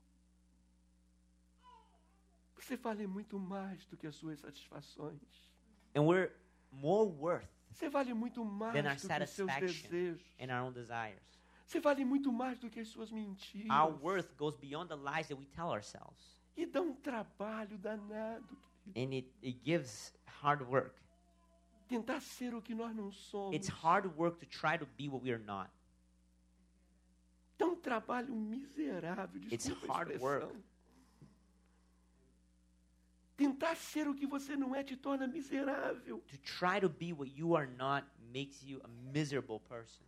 [SPEAKER 1] Você vale muito mais do que as suas satisfações.
[SPEAKER 2] And we're more worth
[SPEAKER 1] Você vale muito mais
[SPEAKER 2] than our
[SPEAKER 1] do que os seus
[SPEAKER 2] satisfaction
[SPEAKER 1] desejos.
[SPEAKER 2] and our own desires.
[SPEAKER 1] Você vale muito mais do que as suas mentiras.
[SPEAKER 2] Our worth goes beyond the lies that we tell ourselves.
[SPEAKER 1] E dá um trabalho danado. querido.
[SPEAKER 2] And it, it gives hard work.
[SPEAKER 1] Tentar ser o que nós não somos.
[SPEAKER 2] It's hard work to try to be what we are not.
[SPEAKER 1] Dá um trabalho miserável.
[SPEAKER 2] It's
[SPEAKER 1] Desculpa a
[SPEAKER 2] hard
[SPEAKER 1] expressão.
[SPEAKER 2] work.
[SPEAKER 1] Tentar ser o que você não é te torna miserável.
[SPEAKER 2] To try to be what you are not makes you a miserable person.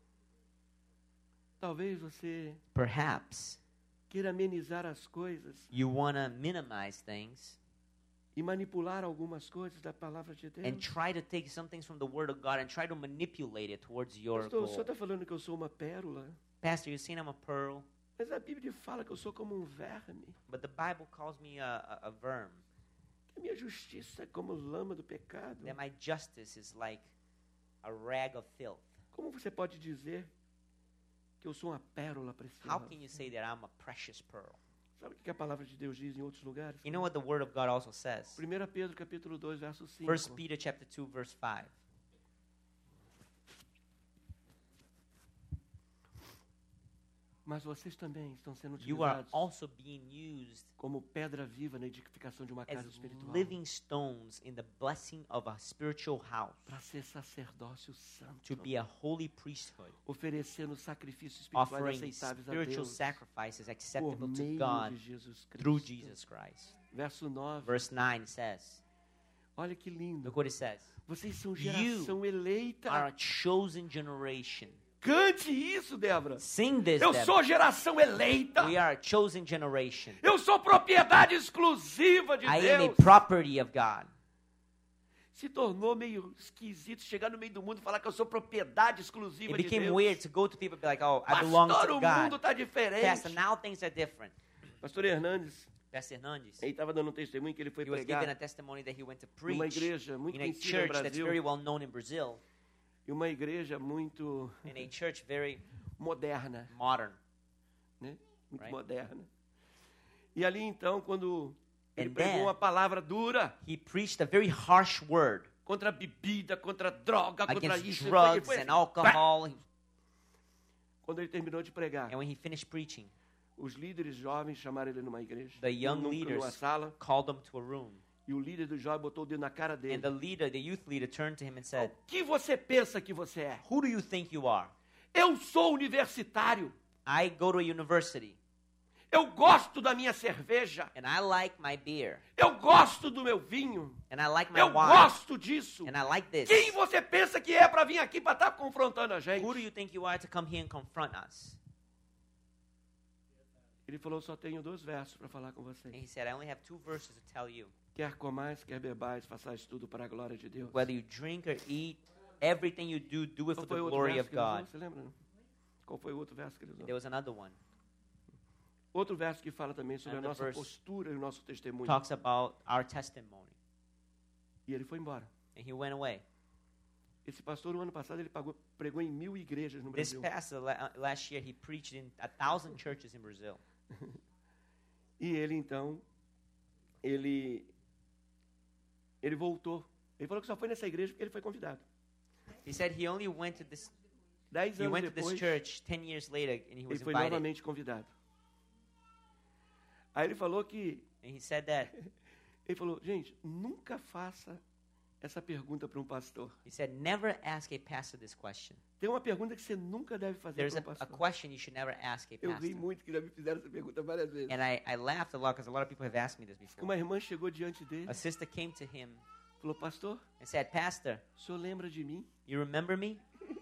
[SPEAKER 1] Talvez você
[SPEAKER 2] Perhaps
[SPEAKER 1] queira amenizar as coisas
[SPEAKER 2] you want to minimize things
[SPEAKER 1] e manipular algumas coisas da palavra de Deus.
[SPEAKER 2] and try to take some things from the Word of God and try to manipulate it towards your
[SPEAKER 1] Pastor, o senhor
[SPEAKER 2] goal.
[SPEAKER 1] está falando que eu sou uma pérola,
[SPEAKER 2] Pastor, you've seen I'm a pearl,
[SPEAKER 1] mas a Bíblia fala que eu sou como um verme.
[SPEAKER 2] but the Bible calls me a, a, a worm.
[SPEAKER 1] Que a minha justiça é como lama do pecado.
[SPEAKER 2] That my justice is like a rag of filth.
[SPEAKER 1] Como você pode dizer que eu sou uma pérola
[SPEAKER 2] How
[SPEAKER 1] preciosa?
[SPEAKER 2] can you say that I'm a precious pearl?
[SPEAKER 1] Sabe o que a palavra de Deus diz em outros lugares?
[SPEAKER 2] You know what the Word of God also says?
[SPEAKER 1] primeira Pedro capítulo dois, verso cinco.
[SPEAKER 2] First Peter chapter two, verse five.
[SPEAKER 1] Mas vocês também estão sendo
[SPEAKER 2] You are
[SPEAKER 1] utilizados
[SPEAKER 2] also being used
[SPEAKER 1] como pedra viva na edificação de uma casa
[SPEAKER 2] as
[SPEAKER 1] espiritual.
[SPEAKER 2] living stones in the blessing of a spiritual house,
[SPEAKER 1] Para ser sacerdócio santo.
[SPEAKER 2] to be a holy priesthood,
[SPEAKER 1] Oferecendo sacrifícios espirituais
[SPEAKER 2] offering
[SPEAKER 1] aceitáveis a
[SPEAKER 2] spiritual
[SPEAKER 1] Deus.
[SPEAKER 2] sacrifices
[SPEAKER 1] Por
[SPEAKER 2] acceptable to
[SPEAKER 1] meio
[SPEAKER 2] God
[SPEAKER 1] de Jesus Cristo.
[SPEAKER 2] through Jesus Christ.
[SPEAKER 1] Verso nove.
[SPEAKER 2] Verse nine says,
[SPEAKER 1] Olha que lindo.
[SPEAKER 2] look what it says.
[SPEAKER 1] Vocês são
[SPEAKER 2] You
[SPEAKER 1] geração eleita.
[SPEAKER 2] are a chosen generation.
[SPEAKER 1] Cante isso, Débora.
[SPEAKER 2] Sing this,
[SPEAKER 1] Eu
[SPEAKER 2] Deborah.
[SPEAKER 1] sou geração eleita.
[SPEAKER 2] We are a chosen generation.
[SPEAKER 1] Eu sou propriedade exclusiva de
[SPEAKER 2] I am a
[SPEAKER 1] Deus.
[SPEAKER 2] property of God.
[SPEAKER 1] Se tornou meio esquisito chegar no meio do mundo e falar que eu sou propriedade exclusiva
[SPEAKER 2] It
[SPEAKER 1] de
[SPEAKER 2] became
[SPEAKER 1] Deus.
[SPEAKER 2] weird to go to people and be like, oh, I belong
[SPEAKER 1] Pastor,
[SPEAKER 2] to
[SPEAKER 1] o
[SPEAKER 2] God.
[SPEAKER 1] mundo está diferente.
[SPEAKER 2] Pastor, now things are different.
[SPEAKER 1] Pastor Hernandes
[SPEAKER 2] Pastor Hernandes,
[SPEAKER 1] Ele estava dando um testemunho que ele foi
[SPEAKER 2] he was given a
[SPEAKER 1] pregar
[SPEAKER 2] testimony that he went to
[SPEAKER 1] numa
[SPEAKER 2] preach
[SPEAKER 1] igreja muito
[SPEAKER 2] in a
[SPEAKER 1] conhecida no
[SPEAKER 2] church that's
[SPEAKER 1] Brasil,
[SPEAKER 2] very well known in Brazil,
[SPEAKER 1] e uma igreja muito
[SPEAKER 2] in a church very
[SPEAKER 1] moderna,
[SPEAKER 2] modern.
[SPEAKER 1] né? Muito
[SPEAKER 2] Right.
[SPEAKER 1] moderna. E ali então, quando ele
[SPEAKER 2] And
[SPEAKER 1] pregou
[SPEAKER 2] then-
[SPEAKER 1] uma palavra dura
[SPEAKER 2] He preached a very harsh word
[SPEAKER 1] contra a bebida, contra a droga, contra
[SPEAKER 2] against
[SPEAKER 1] isso,
[SPEAKER 2] drugs
[SPEAKER 1] foi
[SPEAKER 2] and
[SPEAKER 1] assim,
[SPEAKER 2] alcohol.
[SPEAKER 1] pá! Quando ele terminou de pregar,
[SPEAKER 2] And when he finished preaching,
[SPEAKER 1] os líderes jovens chamaram ele numa igreja,
[SPEAKER 2] the young
[SPEAKER 1] num- numa
[SPEAKER 2] leaders
[SPEAKER 1] sala,
[SPEAKER 2] called him to a room.
[SPEAKER 1] e o líder do jovem botou o dedo na cara
[SPEAKER 2] And
[SPEAKER 1] dele.
[SPEAKER 2] the leader, the youth leader, turned to him and said,
[SPEAKER 1] O que você pensa que você é?
[SPEAKER 2] "Who do you think you are?
[SPEAKER 1] Eu sou universitário.
[SPEAKER 2] I go to a university,
[SPEAKER 1] Eu gosto da minha cerveja.
[SPEAKER 2] and I like my beer,
[SPEAKER 1] Eu gosto do meu vinho.
[SPEAKER 2] and I like my
[SPEAKER 1] Eu
[SPEAKER 2] wine,
[SPEAKER 1] gosto disso.
[SPEAKER 2] and I like this.
[SPEAKER 1] Quem você pensa que é para vir aqui para estar confrontando a gente?
[SPEAKER 2] Who do you think you are to come here and confront us?"
[SPEAKER 1] Ele falou, só tenho dois versos para falar com
[SPEAKER 2] And
[SPEAKER 1] vocês.
[SPEAKER 2] he said, "I only have two verses to tell you.
[SPEAKER 1] Quer comais, quer bebais, façais tudo para a glória de Deus.
[SPEAKER 2] Whether you drink or eat, everything you do, do it
[SPEAKER 1] Qual
[SPEAKER 2] for
[SPEAKER 1] foi
[SPEAKER 2] the
[SPEAKER 1] o outro
[SPEAKER 2] glory
[SPEAKER 1] verso
[SPEAKER 2] of
[SPEAKER 1] que ele usou?
[SPEAKER 2] God."
[SPEAKER 1] Você lembra? Não? Qual foi o outro verso que ele usou?
[SPEAKER 2] There was another one.
[SPEAKER 1] Outro verso que fala também sobre a
[SPEAKER 2] Another
[SPEAKER 1] nossa
[SPEAKER 2] verse
[SPEAKER 1] postura e o nosso testemunho.
[SPEAKER 2] Talks about our testimony.
[SPEAKER 1] E ele foi embora.
[SPEAKER 2] And he went away.
[SPEAKER 1] Esse pastor, no ano passado, ele pagou, pregou em mil igrejas no
[SPEAKER 2] This
[SPEAKER 1] Brasil.
[SPEAKER 2] pastor, la- uh, last year, he preached in a thousand churches in Brazil.
[SPEAKER 1] E ele, então, ele, ele voltou. Ele falou que só foi nessa igreja porque ele foi convidado.
[SPEAKER 2] He said he only went to this,
[SPEAKER 1] Dez
[SPEAKER 2] he
[SPEAKER 1] anos
[SPEAKER 2] went to this
[SPEAKER 1] depois,
[SPEAKER 2] church ten years later, and he
[SPEAKER 1] ele
[SPEAKER 2] was
[SPEAKER 1] foi
[SPEAKER 2] invited.
[SPEAKER 1] novamente convidado. Aí ele falou que,
[SPEAKER 2] And he said that,
[SPEAKER 1] ele falou, gente, nunca faça essa pergunta para um pastor.
[SPEAKER 2] he said, never ask a pastor this question.
[SPEAKER 1] Tem uma pergunta que você nunca deve fazer
[SPEAKER 2] There's
[SPEAKER 1] para um
[SPEAKER 2] a, a
[SPEAKER 1] pastor.
[SPEAKER 2] question you should never ask a
[SPEAKER 1] Eu ri
[SPEAKER 2] pastor.
[SPEAKER 1] muito que já me fizeram essa pergunta várias vezes.
[SPEAKER 2] And I, I laughed a lot because a lot of people have asked me this before.
[SPEAKER 1] Uma irmã chegou diante dele,
[SPEAKER 2] A sister came to him
[SPEAKER 1] falou, pastor,
[SPEAKER 2] and said, "Pastor,
[SPEAKER 1] o senhor lembra de mim?
[SPEAKER 2] you remember me?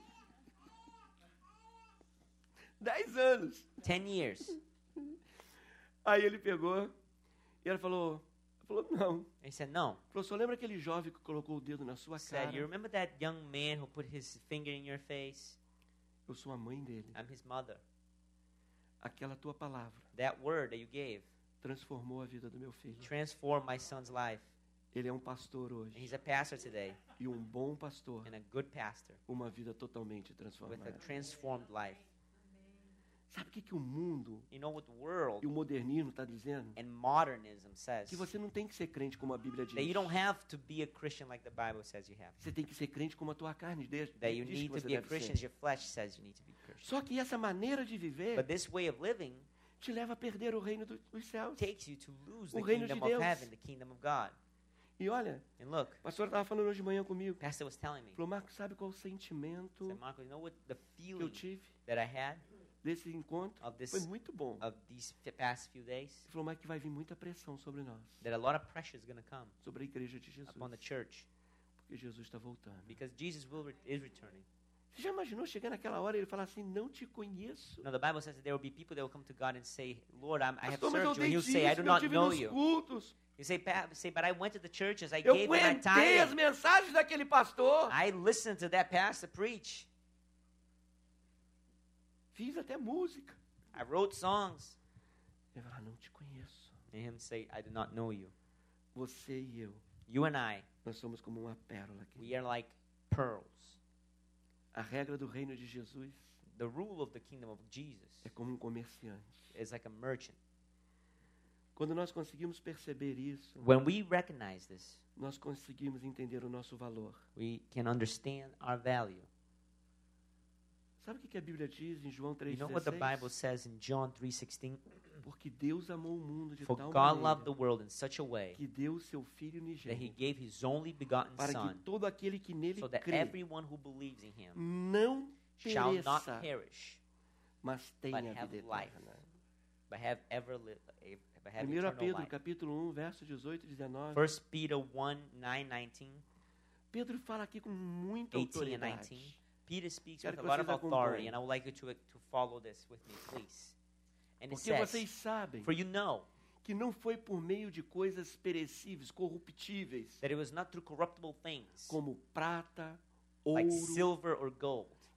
[SPEAKER 1] Dez anos.
[SPEAKER 2] Ten years."
[SPEAKER 1] Aí ele pegou e ela falou, falou, não.
[SPEAKER 2] And he said, "No."
[SPEAKER 1] Falou, o senhor lembra aquele jovem que colocou o dedo na sua
[SPEAKER 2] He said, "You
[SPEAKER 1] cara?
[SPEAKER 2] remember that young man who put his finger in your face?
[SPEAKER 1] Eu sou a mãe dele.
[SPEAKER 2] I'm his mother.
[SPEAKER 1] Aquela tua palavra
[SPEAKER 2] That word that you gave
[SPEAKER 1] transformou a vida do meu filho.
[SPEAKER 2] transformed my son's life.
[SPEAKER 1] Ele é um pastor
[SPEAKER 2] And
[SPEAKER 1] hoje.
[SPEAKER 2] he's a pastor today,
[SPEAKER 1] E um bom pastor.
[SPEAKER 2] and a good pastor
[SPEAKER 1] Uma vida totalmente
[SPEAKER 2] with
[SPEAKER 1] transformada.
[SPEAKER 2] a transformed life."
[SPEAKER 1] Sabe o que, que o mundo
[SPEAKER 2] You know what the
[SPEAKER 1] e
[SPEAKER 2] world
[SPEAKER 1] o modernismo está dizendo?
[SPEAKER 2] and modernism says?
[SPEAKER 1] Que você não tem que ser crente como a Bíblia diz.
[SPEAKER 2] That you don't have to be a Christian like the Bible says you have.
[SPEAKER 1] Você tem que ser crente como a tua carne diz,
[SPEAKER 2] That you
[SPEAKER 1] diz que
[SPEAKER 2] need to
[SPEAKER 1] você
[SPEAKER 2] be a
[SPEAKER 1] deve
[SPEAKER 2] Christian as
[SPEAKER 1] ser.
[SPEAKER 2] your flesh says you need to be a Christian.
[SPEAKER 1] Só que essa maneira de viver
[SPEAKER 2] But this way of living
[SPEAKER 1] te leva a perder o reino do- dos céus.
[SPEAKER 2] takes you to lose
[SPEAKER 1] O
[SPEAKER 2] the
[SPEAKER 1] reino de
[SPEAKER 2] kingdom of
[SPEAKER 1] Deus.
[SPEAKER 2] heaven, the kingdom of God.
[SPEAKER 1] E olha,
[SPEAKER 2] And look,
[SPEAKER 1] o pastor estava falando hoje de manhã comigo.
[SPEAKER 2] pastor was telling me,
[SPEAKER 1] Falou, Marcos, sabe qual o sentimento
[SPEAKER 2] said, "Marco, you know what the
[SPEAKER 1] que eu
[SPEAKER 2] feeling
[SPEAKER 1] tive
[SPEAKER 2] that I had
[SPEAKER 1] desse encontro?
[SPEAKER 2] of this
[SPEAKER 1] Foi muito bom.
[SPEAKER 2] of these f- past few days?
[SPEAKER 1] Ele falou, mas que vai vir muita pressão sobre nós,
[SPEAKER 2] That a lot of pressure is going to come
[SPEAKER 1] sobre a igreja de Jesus,
[SPEAKER 2] upon the church
[SPEAKER 1] porque Jesus está voltando.
[SPEAKER 2] because Jesus will re- is returning."
[SPEAKER 1] Você já imaginou chegar naquela hora e ele falar assim, não te conheço?
[SPEAKER 2] Now the Bible says that there will be people that will come to God and say, "Lord, I'm, I have
[SPEAKER 1] Pastor, mas eu
[SPEAKER 2] served you," and
[SPEAKER 1] dei
[SPEAKER 2] He'll say, "I do
[SPEAKER 1] dízimo, eu
[SPEAKER 2] not
[SPEAKER 1] tive
[SPEAKER 2] know
[SPEAKER 1] nos
[SPEAKER 2] you."
[SPEAKER 1] cultos,
[SPEAKER 2] You say, "Pa- say, but I went to the churches, I
[SPEAKER 1] eu
[SPEAKER 2] gave my
[SPEAKER 1] aguentei as
[SPEAKER 2] time,
[SPEAKER 1] mensagens daquele pastor,
[SPEAKER 2] I listened to that pastor preach,
[SPEAKER 1] fiz até música.
[SPEAKER 2] I wrote songs."
[SPEAKER 1] Ele vai falar, não te conheço.
[SPEAKER 2] And Him say, "I do not know you."
[SPEAKER 1] Você e eu,
[SPEAKER 2] You and I,
[SPEAKER 1] nós somos como uma pérola aqui.
[SPEAKER 2] we are like pearls.
[SPEAKER 1] A regra do reino de Jesus
[SPEAKER 2] The rule of the kingdom of Jesus
[SPEAKER 1] é como um comerciante.
[SPEAKER 2] is like a merchant.
[SPEAKER 1] Quando nós conseguimos perceber isso,
[SPEAKER 2] When we recognize this,
[SPEAKER 1] nós conseguimos entender o nosso valor.
[SPEAKER 2] we can understand our value.
[SPEAKER 1] Sabe o que a Bíblia diz em João
[SPEAKER 2] You
[SPEAKER 1] três
[SPEAKER 2] know what the Bible
[SPEAKER 1] dezesseis?
[SPEAKER 2] says in John three sixteen?
[SPEAKER 1] Porque Deus amou o mundo de
[SPEAKER 2] For
[SPEAKER 1] tal
[SPEAKER 2] God loved the
[SPEAKER 1] maneira
[SPEAKER 2] world in such a way
[SPEAKER 1] que deu o seu Filho
[SPEAKER 2] that He
[SPEAKER 1] unigênito
[SPEAKER 2] gave His only begotten
[SPEAKER 1] para que
[SPEAKER 2] Son,
[SPEAKER 1] todo aquele que nele
[SPEAKER 2] so that
[SPEAKER 1] crê
[SPEAKER 2] everyone who believes in Him
[SPEAKER 1] não
[SPEAKER 2] shall not
[SPEAKER 1] pereça,
[SPEAKER 2] perish,
[SPEAKER 1] mas tenha
[SPEAKER 2] but have
[SPEAKER 1] vida
[SPEAKER 2] life.
[SPEAKER 1] eterna.
[SPEAKER 2] but have ever lived, but have
[SPEAKER 1] primeira
[SPEAKER 2] eternal
[SPEAKER 1] Pedro,
[SPEAKER 2] life.
[SPEAKER 1] capítulo um, verso dezoito e dezenove.
[SPEAKER 2] First Peter one nine nineteen,
[SPEAKER 1] Pedro fala aqui com muita
[SPEAKER 2] eighteen and
[SPEAKER 1] autoridade.
[SPEAKER 2] nineteen. Peter speaks
[SPEAKER 1] Quero
[SPEAKER 2] with a
[SPEAKER 1] que
[SPEAKER 2] lot of
[SPEAKER 1] vocês
[SPEAKER 2] authority,
[SPEAKER 1] acompanhem.
[SPEAKER 2] and I would like you to to follow this with me, please. And it
[SPEAKER 1] Porque
[SPEAKER 2] says,
[SPEAKER 1] vocês sabem
[SPEAKER 2] "For you know
[SPEAKER 1] que não foi por meio de coisas perecíveis, corruptíveis,
[SPEAKER 2] that it was not through corruptible things,
[SPEAKER 1] como prata,
[SPEAKER 2] like
[SPEAKER 1] ouro,
[SPEAKER 2] silver or gold,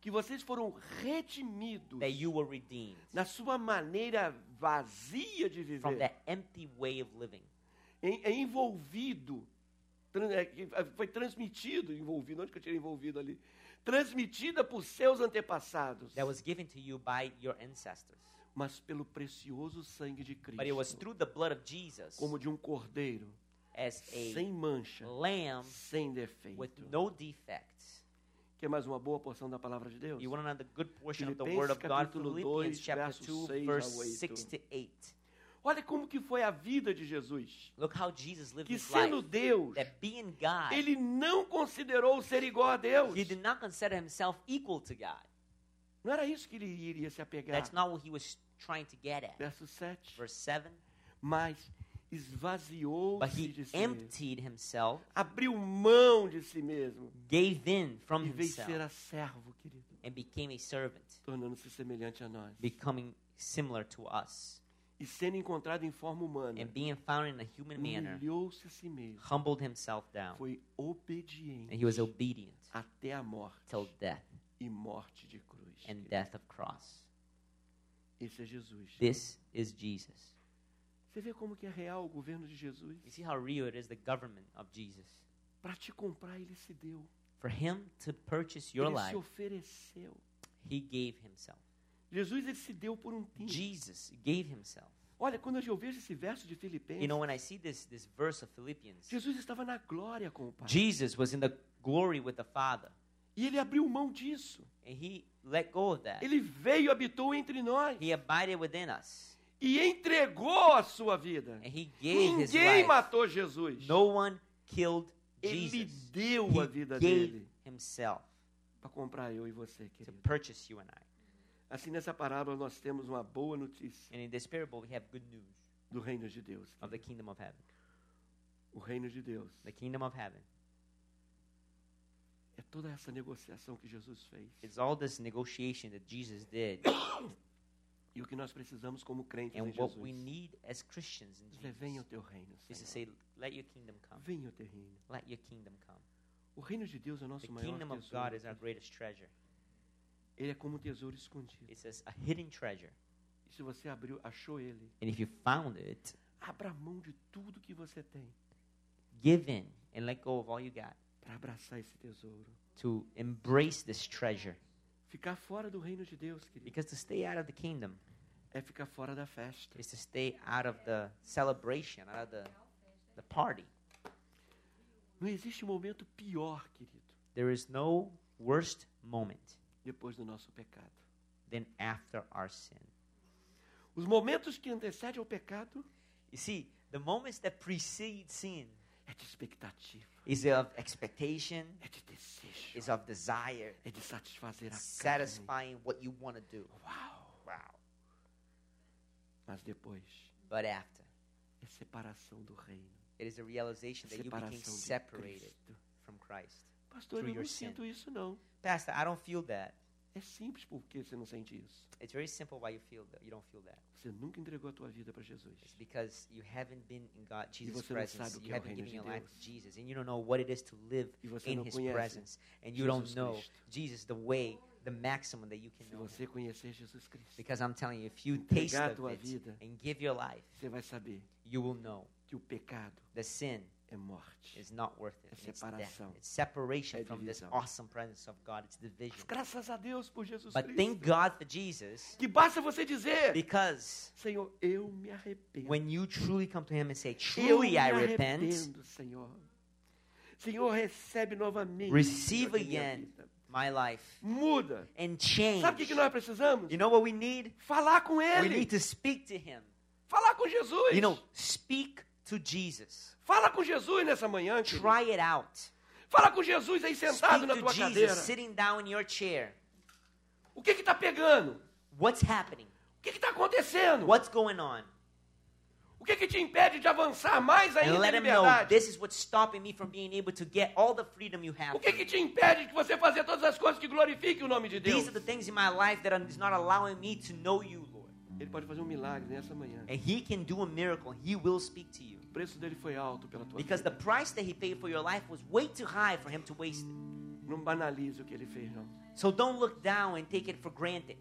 [SPEAKER 1] que vocês foram redimidos
[SPEAKER 2] that you were redeemed
[SPEAKER 1] na sua maneira vazia de
[SPEAKER 2] from
[SPEAKER 1] viver,
[SPEAKER 2] that empty way of living.
[SPEAKER 1] em- é envolvido, tran- é, que foi transmitido, envolvido, onde que eu tirei envolvido ali? Transmitida por seus antepassados,
[SPEAKER 2] That was given to you by your ancestors.
[SPEAKER 1] mas pelo precioso sangue de
[SPEAKER 2] But it was
[SPEAKER 1] Cristo,
[SPEAKER 2] through the blood of Jesus
[SPEAKER 1] como de um cordeiro,
[SPEAKER 2] as a
[SPEAKER 1] sem mancha,
[SPEAKER 2] lamb
[SPEAKER 1] sem defeito.
[SPEAKER 2] with no defects.
[SPEAKER 1] Quer mais uma boa porção da palavra de Deus?
[SPEAKER 2] You want another good portion of the
[SPEAKER 1] Filipenses
[SPEAKER 2] Word of God?
[SPEAKER 1] capítulo
[SPEAKER 2] Philippians
[SPEAKER 1] dois,
[SPEAKER 2] chapter
[SPEAKER 1] versos
[SPEAKER 2] two,
[SPEAKER 1] seis
[SPEAKER 2] verse
[SPEAKER 1] ao oito.
[SPEAKER 2] six to eight.
[SPEAKER 1] Olha como que foi a vida de Jesus.
[SPEAKER 2] Look how Jesus lived
[SPEAKER 1] Que
[SPEAKER 2] his
[SPEAKER 1] sendo
[SPEAKER 2] life.
[SPEAKER 1] Deus,
[SPEAKER 2] That being God,
[SPEAKER 1] ele não considerou ser igual a Deus.
[SPEAKER 2] he did not consider himself equal to God.
[SPEAKER 1] Não era isso que ele iria se apegar.
[SPEAKER 2] That's not what he was trying to get at.
[SPEAKER 1] Verso sete.
[SPEAKER 2] Verse seven.
[SPEAKER 1] Mas
[SPEAKER 2] But
[SPEAKER 1] esvaziou-se
[SPEAKER 2] he
[SPEAKER 1] de si mesmo.
[SPEAKER 2] emptied himself,
[SPEAKER 1] Abriu mão de si mesmo.
[SPEAKER 2] gave in from
[SPEAKER 1] E veio ser
[SPEAKER 2] himself,
[SPEAKER 1] a servo, querido.
[SPEAKER 2] and became a servant,
[SPEAKER 1] Tornando-se semelhante a nós.
[SPEAKER 2] becoming similar to us.
[SPEAKER 1] E sendo encontrado em forma humana,
[SPEAKER 2] And being found in a human manner,
[SPEAKER 1] humilhou-se a si mesmo.
[SPEAKER 2] humbled himself down,
[SPEAKER 1] Foi obediente
[SPEAKER 2] and he was obedient
[SPEAKER 1] até a morte.
[SPEAKER 2] till death,
[SPEAKER 1] E morte de cruz.
[SPEAKER 2] and
[SPEAKER 1] querido.
[SPEAKER 2] death of cross.
[SPEAKER 1] Esse é Jesus.
[SPEAKER 2] This is Jesus.
[SPEAKER 1] Você vê como que é real o governo de Jesus?
[SPEAKER 2] You see how real it is, the government of Jesus.
[SPEAKER 1] Para te comprar, ele se deu.
[SPEAKER 2] For him to purchase your
[SPEAKER 1] Ele se
[SPEAKER 2] life,
[SPEAKER 1] ofereceu.
[SPEAKER 2] he gave himself.
[SPEAKER 1] Jesus, ele se deu por um tempo.
[SPEAKER 2] Jesus gave himself.
[SPEAKER 1] Olha, quando eu vejo esse verso de Filipenses,
[SPEAKER 2] You know, when I see this, this verse of Philippians,
[SPEAKER 1] Jesus estava na glória com o Pai.
[SPEAKER 2] Jesus was in the glory with the Father,
[SPEAKER 1] E ele abriu mão disso.
[SPEAKER 2] and he let go of that.
[SPEAKER 1] Ele veio e habitou entre nós.
[SPEAKER 2] He abided within us,
[SPEAKER 1] E entregou a sua vida.
[SPEAKER 2] and he gave his
[SPEAKER 1] Ninguém
[SPEAKER 2] life.
[SPEAKER 1] matou Jesus.
[SPEAKER 2] No one killed
[SPEAKER 1] Ele
[SPEAKER 2] Jesus.
[SPEAKER 1] deu a
[SPEAKER 2] He
[SPEAKER 1] vida
[SPEAKER 2] gave
[SPEAKER 1] dele
[SPEAKER 2] himself
[SPEAKER 1] para comprar eu e você,
[SPEAKER 2] to
[SPEAKER 1] querido.
[SPEAKER 2] purchase you and I.
[SPEAKER 1] Assim, nessa parábola, nós temos uma boa notícia
[SPEAKER 2] And in this parable, we have good news
[SPEAKER 1] do reino de Deus.
[SPEAKER 2] of the kingdom of heaven.
[SPEAKER 1] O reino de Deus
[SPEAKER 2] The kingdom of heaven.
[SPEAKER 1] é toda essa negociação que Jesus fez.
[SPEAKER 2] It's all this negotiation that Jesus did,
[SPEAKER 1] E o que nós precisamos como crentes
[SPEAKER 2] and
[SPEAKER 1] em
[SPEAKER 2] what
[SPEAKER 1] Jesus.
[SPEAKER 2] we need as Christians in
[SPEAKER 1] Dizer, venha o
[SPEAKER 2] Jesus
[SPEAKER 1] teu reino,
[SPEAKER 2] is to
[SPEAKER 1] Senhor.
[SPEAKER 2] say, let your kingdom come.
[SPEAKER 1] Venha o teu reino.
[SPEAKER 2] Let your kingdom come.
[SPEAKER 1] O reino de Deus é o nosso
[SPEAKER 2] The
[SPEAKER 1] maior
[SPEAKER 2] kingdom of
[SPEAKER 1] tesouro.
[SPEAKER 2] God is our greatest treasure.
[SPEAKER 1] Ele é como um tesouro escondido.
[SPEAKER 2] It's as a hidden treasure.
[SPEAKER 1] E se você abriu, achou ele,
[SPEAKER 2] And if you found it,
[SPEAKER 1] abra mão de tudo que você tem
[SPEAKER 2] give in and let go of all you got
[SPEAKER 1] para abraçar esse tesouro.
[SPEAKER 2] to embrace this treasure.
[SPEAKER 1] Ficar fora do reino de Deus, querido,
[SPEAKER 2] Because to stay out of the kingdom
[SPEAKER 1] é ficar fora da festa.
[SPEAKER 2] is to stay out of the celebration, out of the, the party.
[SPEAKER 1] Não existe momento pior, querido,
[SPEAKER 2] There is no worst moment
[SPEAKER 1] depois do nosso pecado.
[SPEAKER 2] than after our sin.
[SPEAKER 1] Os momentos que antecedem ao pecado
[SPEAKER 2] You see, the moments that precede sin
[SPEAKER 1] é de expectativa,
[SPEAKER 2] is of expectation,
[SPEAKER 1] é de desejo,
[SPEAKER 2] is of desire,
[SPEAKER 1] é de satisfazer a carne.
[SPEAKER 2] satisfying what you want to do.
[SPEAKER 1] Uau!
[SPEAKER 2] Wow.
[SPEAKER 1] Mas depois
[SPEAKER 2] But after,
[SPEAKER 1] é separação do reino,
[SPEAKER 2] it is a realization that you became
[SPEAKER 1] separação de
[SPEAKER 2] separated
[SPEAKER 1] Cristo.
[SPEAKER 2] from Christ.
[SPEAKER 1] Pastor,
[SPEAKER 2] through
[SPEAKER 1] eu não
[SPEAKER 2] your sin.
[SPEAKER 1] sinto isso não.
[SPEAKER 2] Pastor, I don't feel that.
[SPEAKER 1] É simples porque você não sente isso.
[SPEAKER 2] It's very simple why you feel that. You don't feel that.
[SPEAKER 1] Você nunca entregou a tua vida para Jesus.
[SPEAKER 2] It's because you haven't been in God, Jesus'
[SPEAKER 1] você não
[SPEAKER 2] presence.
[SPEAKER 1] sabe o que
[SPEAKER 2] You
[SPEAKER 1] é o
[SPEAKER 2] haven't
[SPEAKER 1] reino
[SPEAKER 2] given
[SPEAKER 1] de
[SPEAKER 2] your life
[SPEAKER 1] Deus.
[SPEAKER 2] to Jesus, and you don't know what it is to live
[SPEAKER 1] E você
[SPEAKER 2] in
[SPEAKER 1] não
[SPEAKER 2] His
[SPEAKER 1] conhece
[SPEAKER 2] presence, and you
[SPEAKER 1] Jesus
[SPEAKER 2] don't know
[SPEAKER 1] Cristo.
[SPEAKER 2] Jesus the way, the maximum that you can
[SPEAKER 1] Se
[SPEAKER 2] know.
[SPEAKER 1] você conhecer Jesus Cristo,
[SPEAKER 2] Because I'm telling you, if you taste
[SPEAKER 1] entregar a
[SPEAKER 2] of
[SPEAKER 1] tua
[SPEAKER 2] it
[SPEAKER 1] vida,
[SPEAKER 2] and give your life,
[SPEAKER 1] você vai saber
[SPEAKER 2] you will know
[SPEAKER 1] que o pecado
[SPEAKER 2] the sin
[SPEAKER 1] é morte.
[SPEAKER 2] is not worth it.
[SPEAKER 1] É
[SPEAKER 2] It's death.
[SPEAKER 1] separação.
[SPEAKER 2] It's separation
[SPEAKER 1] É
[SPEAKER 2] from this
[SPEAKER 1] divisão.
[SPEAKER 2] awesome presence of God. It's division.
[SPEAKER 1] Mas graças a Deus por Jesus
[SPEAKER 2] But
[SPEAKER 1] Cristo.
[SPEAKER 2] thank God for Jesus,
[SPEAKER 1] Que basta você dizer,
[SPEAKER 2] because
[SPEAKER 1] Senhor, eu me arrependo.
[SPEAKER 2] when you truly come to Him and say,
[SPEAKER 1] eu me
[SPEAKER 2] truly I repent,
[SPEAKER 1] arrependo, Senhor. Senhor, recebe novamente
[SPEAKER 2] receive
[SPEAKER 1] a minha
[SPEAKER 2] again
[SPEAKER 1] vida.
[SPEAKER 2] my life
[SPEAKER 1] Muda.
[SPEAKER 2] and change.
[SPEAKER 1] Sabe o que que nós precisamos?
[SPEAKER 2] You know what we need?
[SPEAKER 1] Falar com
[SPEAKER 2] We
[SPEAKER 1] Ele.
[SPEAKER 2] need to speak to Him.
[SPEAKER 1] Falar com Jesus.
[SPEAKER 2] You know, speak to Jesus.
[SPEAKER 1] Fala com Jesus nessa manhã. querido.
[SPEAKER 2] Try it out.
[SPEAKER 1] Fala com Jesus aí sentado
[SPEAKER 2] Speak
[SPEAKER 1] na
[SPEAKER 2] to
[SPEAKER 1] tua
[SPEAKER 2] Jesus
[SPEAKER 1] cadeira.
[SPEAKER 2] sitting down in your chair.
[SPEAKER 1] O que que tá pegando?
[SPEAKER 2] What's happening?
[SPEAKER 1] O que que tá acontecendo?
[SPEAKER 2] What's going on?
[SPEAKER 1] O que que te impede de avançar mais
[SPEAKER 2] And
[SPEAKER 1] ainda
[SPEAKER 2] let
[SPEAKER 1] em
[SPEAKER 2] Him know
[SPEAKER 1] liberdade?
[SPEAKER 2] this is what's stopping me from being able to get all the freedom you have.
[SPEAKER 1] O que que te impede de você fazer todas as coisas que glorifiquem o nome de Deus?
[SPEAKER 2] These are the things in my life that is not allowing me to know you, Lord.
[SPEAKER 1] Ele pode fazer um milagre nessa manhã.
[SPEAKER 2] And He can do a miracle. He will speak to you.
[SPEAKER 1] O preço dele foi alto pela tua
[SPEAKER 2] Because
[SPEAKER 1] vida.
[SPEAKER 2] the price that He paid for your life was way too high for Him to waste it.
[SPEAKER 1] Não banalize o que ele fez, não.
[SPEAKER 2] So don't look down and take it for granted.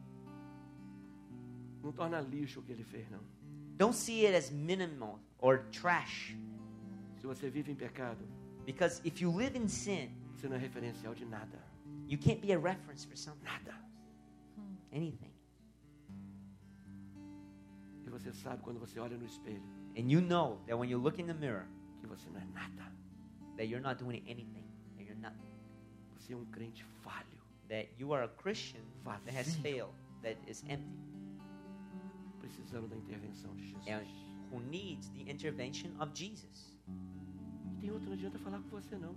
[SPEAKER 1] Não torna lixo o que ele fez, não.
[SPEAKER 2] Don't see it as minimal or trash.
[SPEAKER 1] Se você vive em pecado,
[SPEAKER 2] Because if you live in sin,
[SPEAKER 1] você não é referencial de nada.
[SPEAKER 2] you can't be a reference for something,
[SPEAKER 1] Nada.
[SPEAKER 2] anything.
[SPEAKER 1] E você sabe quando você olha no espelho
[SPEAKER 2] And you know that when you look in the mirror,
[SPEAKER 1] que você não é nada.
[SPEAKER 2] that you're not doing anything, that you're nothing.
[SPEAKER 1] Você é um crente falho.
[SPEAKER 2] That you are a Christian that has
[SPEAKER 1] Vazio.
[SPEAKER 2] failed, that is empty,
[SPEAKER 1] Precisando da intervenção de Jesus.
[SPEAKER 2] and who needs the intervention of Jesus.
[SPEAKER 1] E tem outro, não adianta falar com você, não.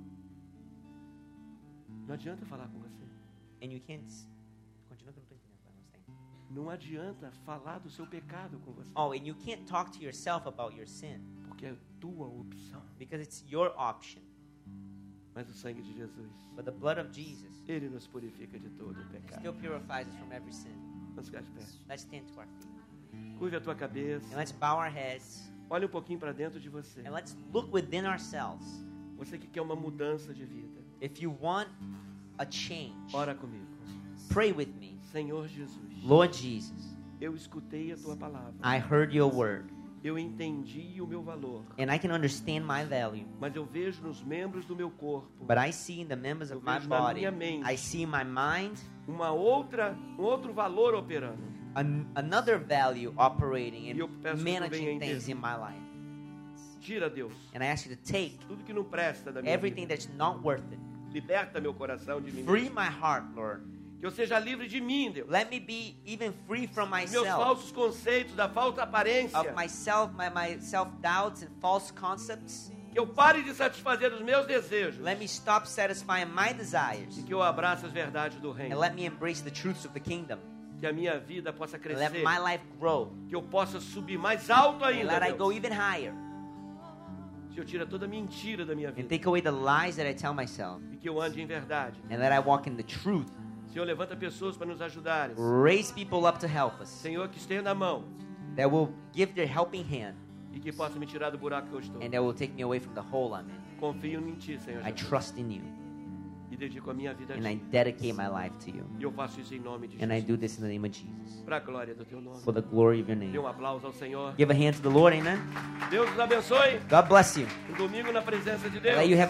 [SPEAKER 1] Não adianta falar com você.
[SPEAKER 2] And you can't... Continua que eu não tô entendendo, mas não sei.
[SPEAKER 1] Não adianta falar do seu pecado com você.
[SPEAKER 2] Oh, and you can't talk to yourself about your sin,
[SPEAKER 1] Porque é tua opção.
[SPEAKER 2] because it's your option.
[SPEAKER 1] Mas o sangue de Jesus,
[SPEAKER 2] But the blood of Jesus
[SPEAKER 1] ele nos purifica de todo o pecado.
[SPEAKER 2] still purifies us from every sin.
[SPEAKER 1] Vamos ficar de pé.
[SPEAKER 2] Let's stand to our feet.
[SPEAKER 1] Curve a tua cabeça.
[SPEAKER 2] And let's bow our heads.
[SPEAKER 1] Olha um pouquinho para dentro de você.
[SPEAKER 2] And let's look within ourselves.
[SPEAKER 1] Você que quer uma mudança de vida.
[SPEAKER 2] If you want a change,
[SPEAKER 1] Ora comigo.
[SPEAKER 2] pray with me.
[SPEAKER 1] Senhor Jesus,
[SPEAKER 2] Lord Jesus,
[SPEAKER 1] eu escutei a tua palavra.
[SPEAKER 2] I heard your word,
[SPEAKER 1] Eu entendi o meu valor.
[SPEAKER 2] and I can understand my value.
[SPEAKER 1] Mas eu vejo nos membros do meu corpo
[SPEAKER 2] But I see in the members
[SPEAKER 1] Eu
[SPEAKER 2] of my
[SPEAKER 1] vejo na
[SPEAKER 2] body,
[SPEAKER 1] minha mente.
[SPEAKER 2] I see in my mind
[SPEAKER 1] uma outra, um outro valor operando.
[SPEAKER 2] an, another value operating
[SPEAKER 1] E eu
[SPEAKER 2] and
[SPEAKER 1] peço que tu venha
[SPEAKER 2] managing things
[SPEAKER 1] intervir.
[SPEAKER 2] in my life.
[SPEAKER 1] Tira, Deus,
[SPEAKER 2] And I ask you to take
[SPEAKER 1] tudo que não presta da minha
[SPEAKER 2] everything
[SPEAKER 1] vida.
[SPEAKER 2] that's not worth it.
[SPEAKER 1] Liberta meu coração de mim
[SPEAKER 2] Free
[SPEAKER 1] mesmo.
[SPEAKER 2] my heart, Lord.
[SPEAKER 1] Que eu seja livre de mim, Deus.
[SPEAKER 2] Let me be even free from
[SPEAKER 1] Meus
[SPEAKER 2] myself,
[SPEAKER 1] falsos conceitos, da falsa aparência.
[SPEAKER 2] of myself, my, my self-doubts and false concepts.
[SPEAKER 1] Que eu pare de satisfazer os meus desejos.
[SPEAKER 2] Let me stop satisfying my desires,
[SPEAKER 1] E que eu abrace as verdades do reino.
[SPEAKER 2] and let me embrace the truths of the kingdom.
[SPEAKER 1] Que a minha vida possa
[SPEAKER 2] And
[SPEAKER 1] crescer.
[SPEAKER 2] let my life grow,
[SPEAKER 1] Que eu possa subir mais alto
[SPEAKER 2] and
[SPEAKER 1] ainda,
[SPEAKER 2] let I
[SPEAKER 1] Deus.
[SPEAKER 2] go even higher,
[SPEAKER 1] Que eu tire toda mentira da minha
[SPEAKER 2] and
[SPEAKER 1] vida.
[SPEAKER 2] take away the lies that I tell myself,
[SPEAKER 1] E que eu ande em verdade.
[SPEAKER 2] and that I walk in the truth.
[SPEAKER 1] Senhor, levanta pessoas para nos ajudarem.
[SPEAKER 2] Raise people up to help us,
[SPEAKER 1] Senhor, que estenda a mão.
[SPEAKER 2] that will give their helping hand,
[SPEAKER 1] E que possa me tirar do buraco que eu estou.
[SPEAKER 2] and that will take me away from the hole I'm in.
[SPEAKER 1] Confio em Ti, Senhor
[SPEAKER 2] I
[SPEAKER 1] Jesus.
[SPEAKER 2] trust in you,
[SPEAKER 1] E dedico a minha vida a
[SPEAKER 2] and I
[SPEAKER 1] Ti.
[SPEAKER 2] dedicate my life to you.
[SPEAKER 1] E eu faço isso em nome de
[SPEAKER 2] And I
[SPEAKER 1] Jesus.
[SPEAKER 2] do this in the name of Jesus,
[SPEAKER 1] Para a glória do Teu nome.
[SPEAKER 2] for the glory of your
[SPEAKER 1] Dê
[SPEAKER 2] name.
[SPEAKER 1] um aplauso ao Senhor.
[SPEAKER 2] Give a hand to the Lord, amen?
[SPEAKER 1] Deus os abençoe.
[SPEAKER 2] God bless you.
[SPEAKER 1] Um domingo na presença de
[SPEAKER 2] And let
[SPEAKER 1] Deus.
[SPEAKER 2] you have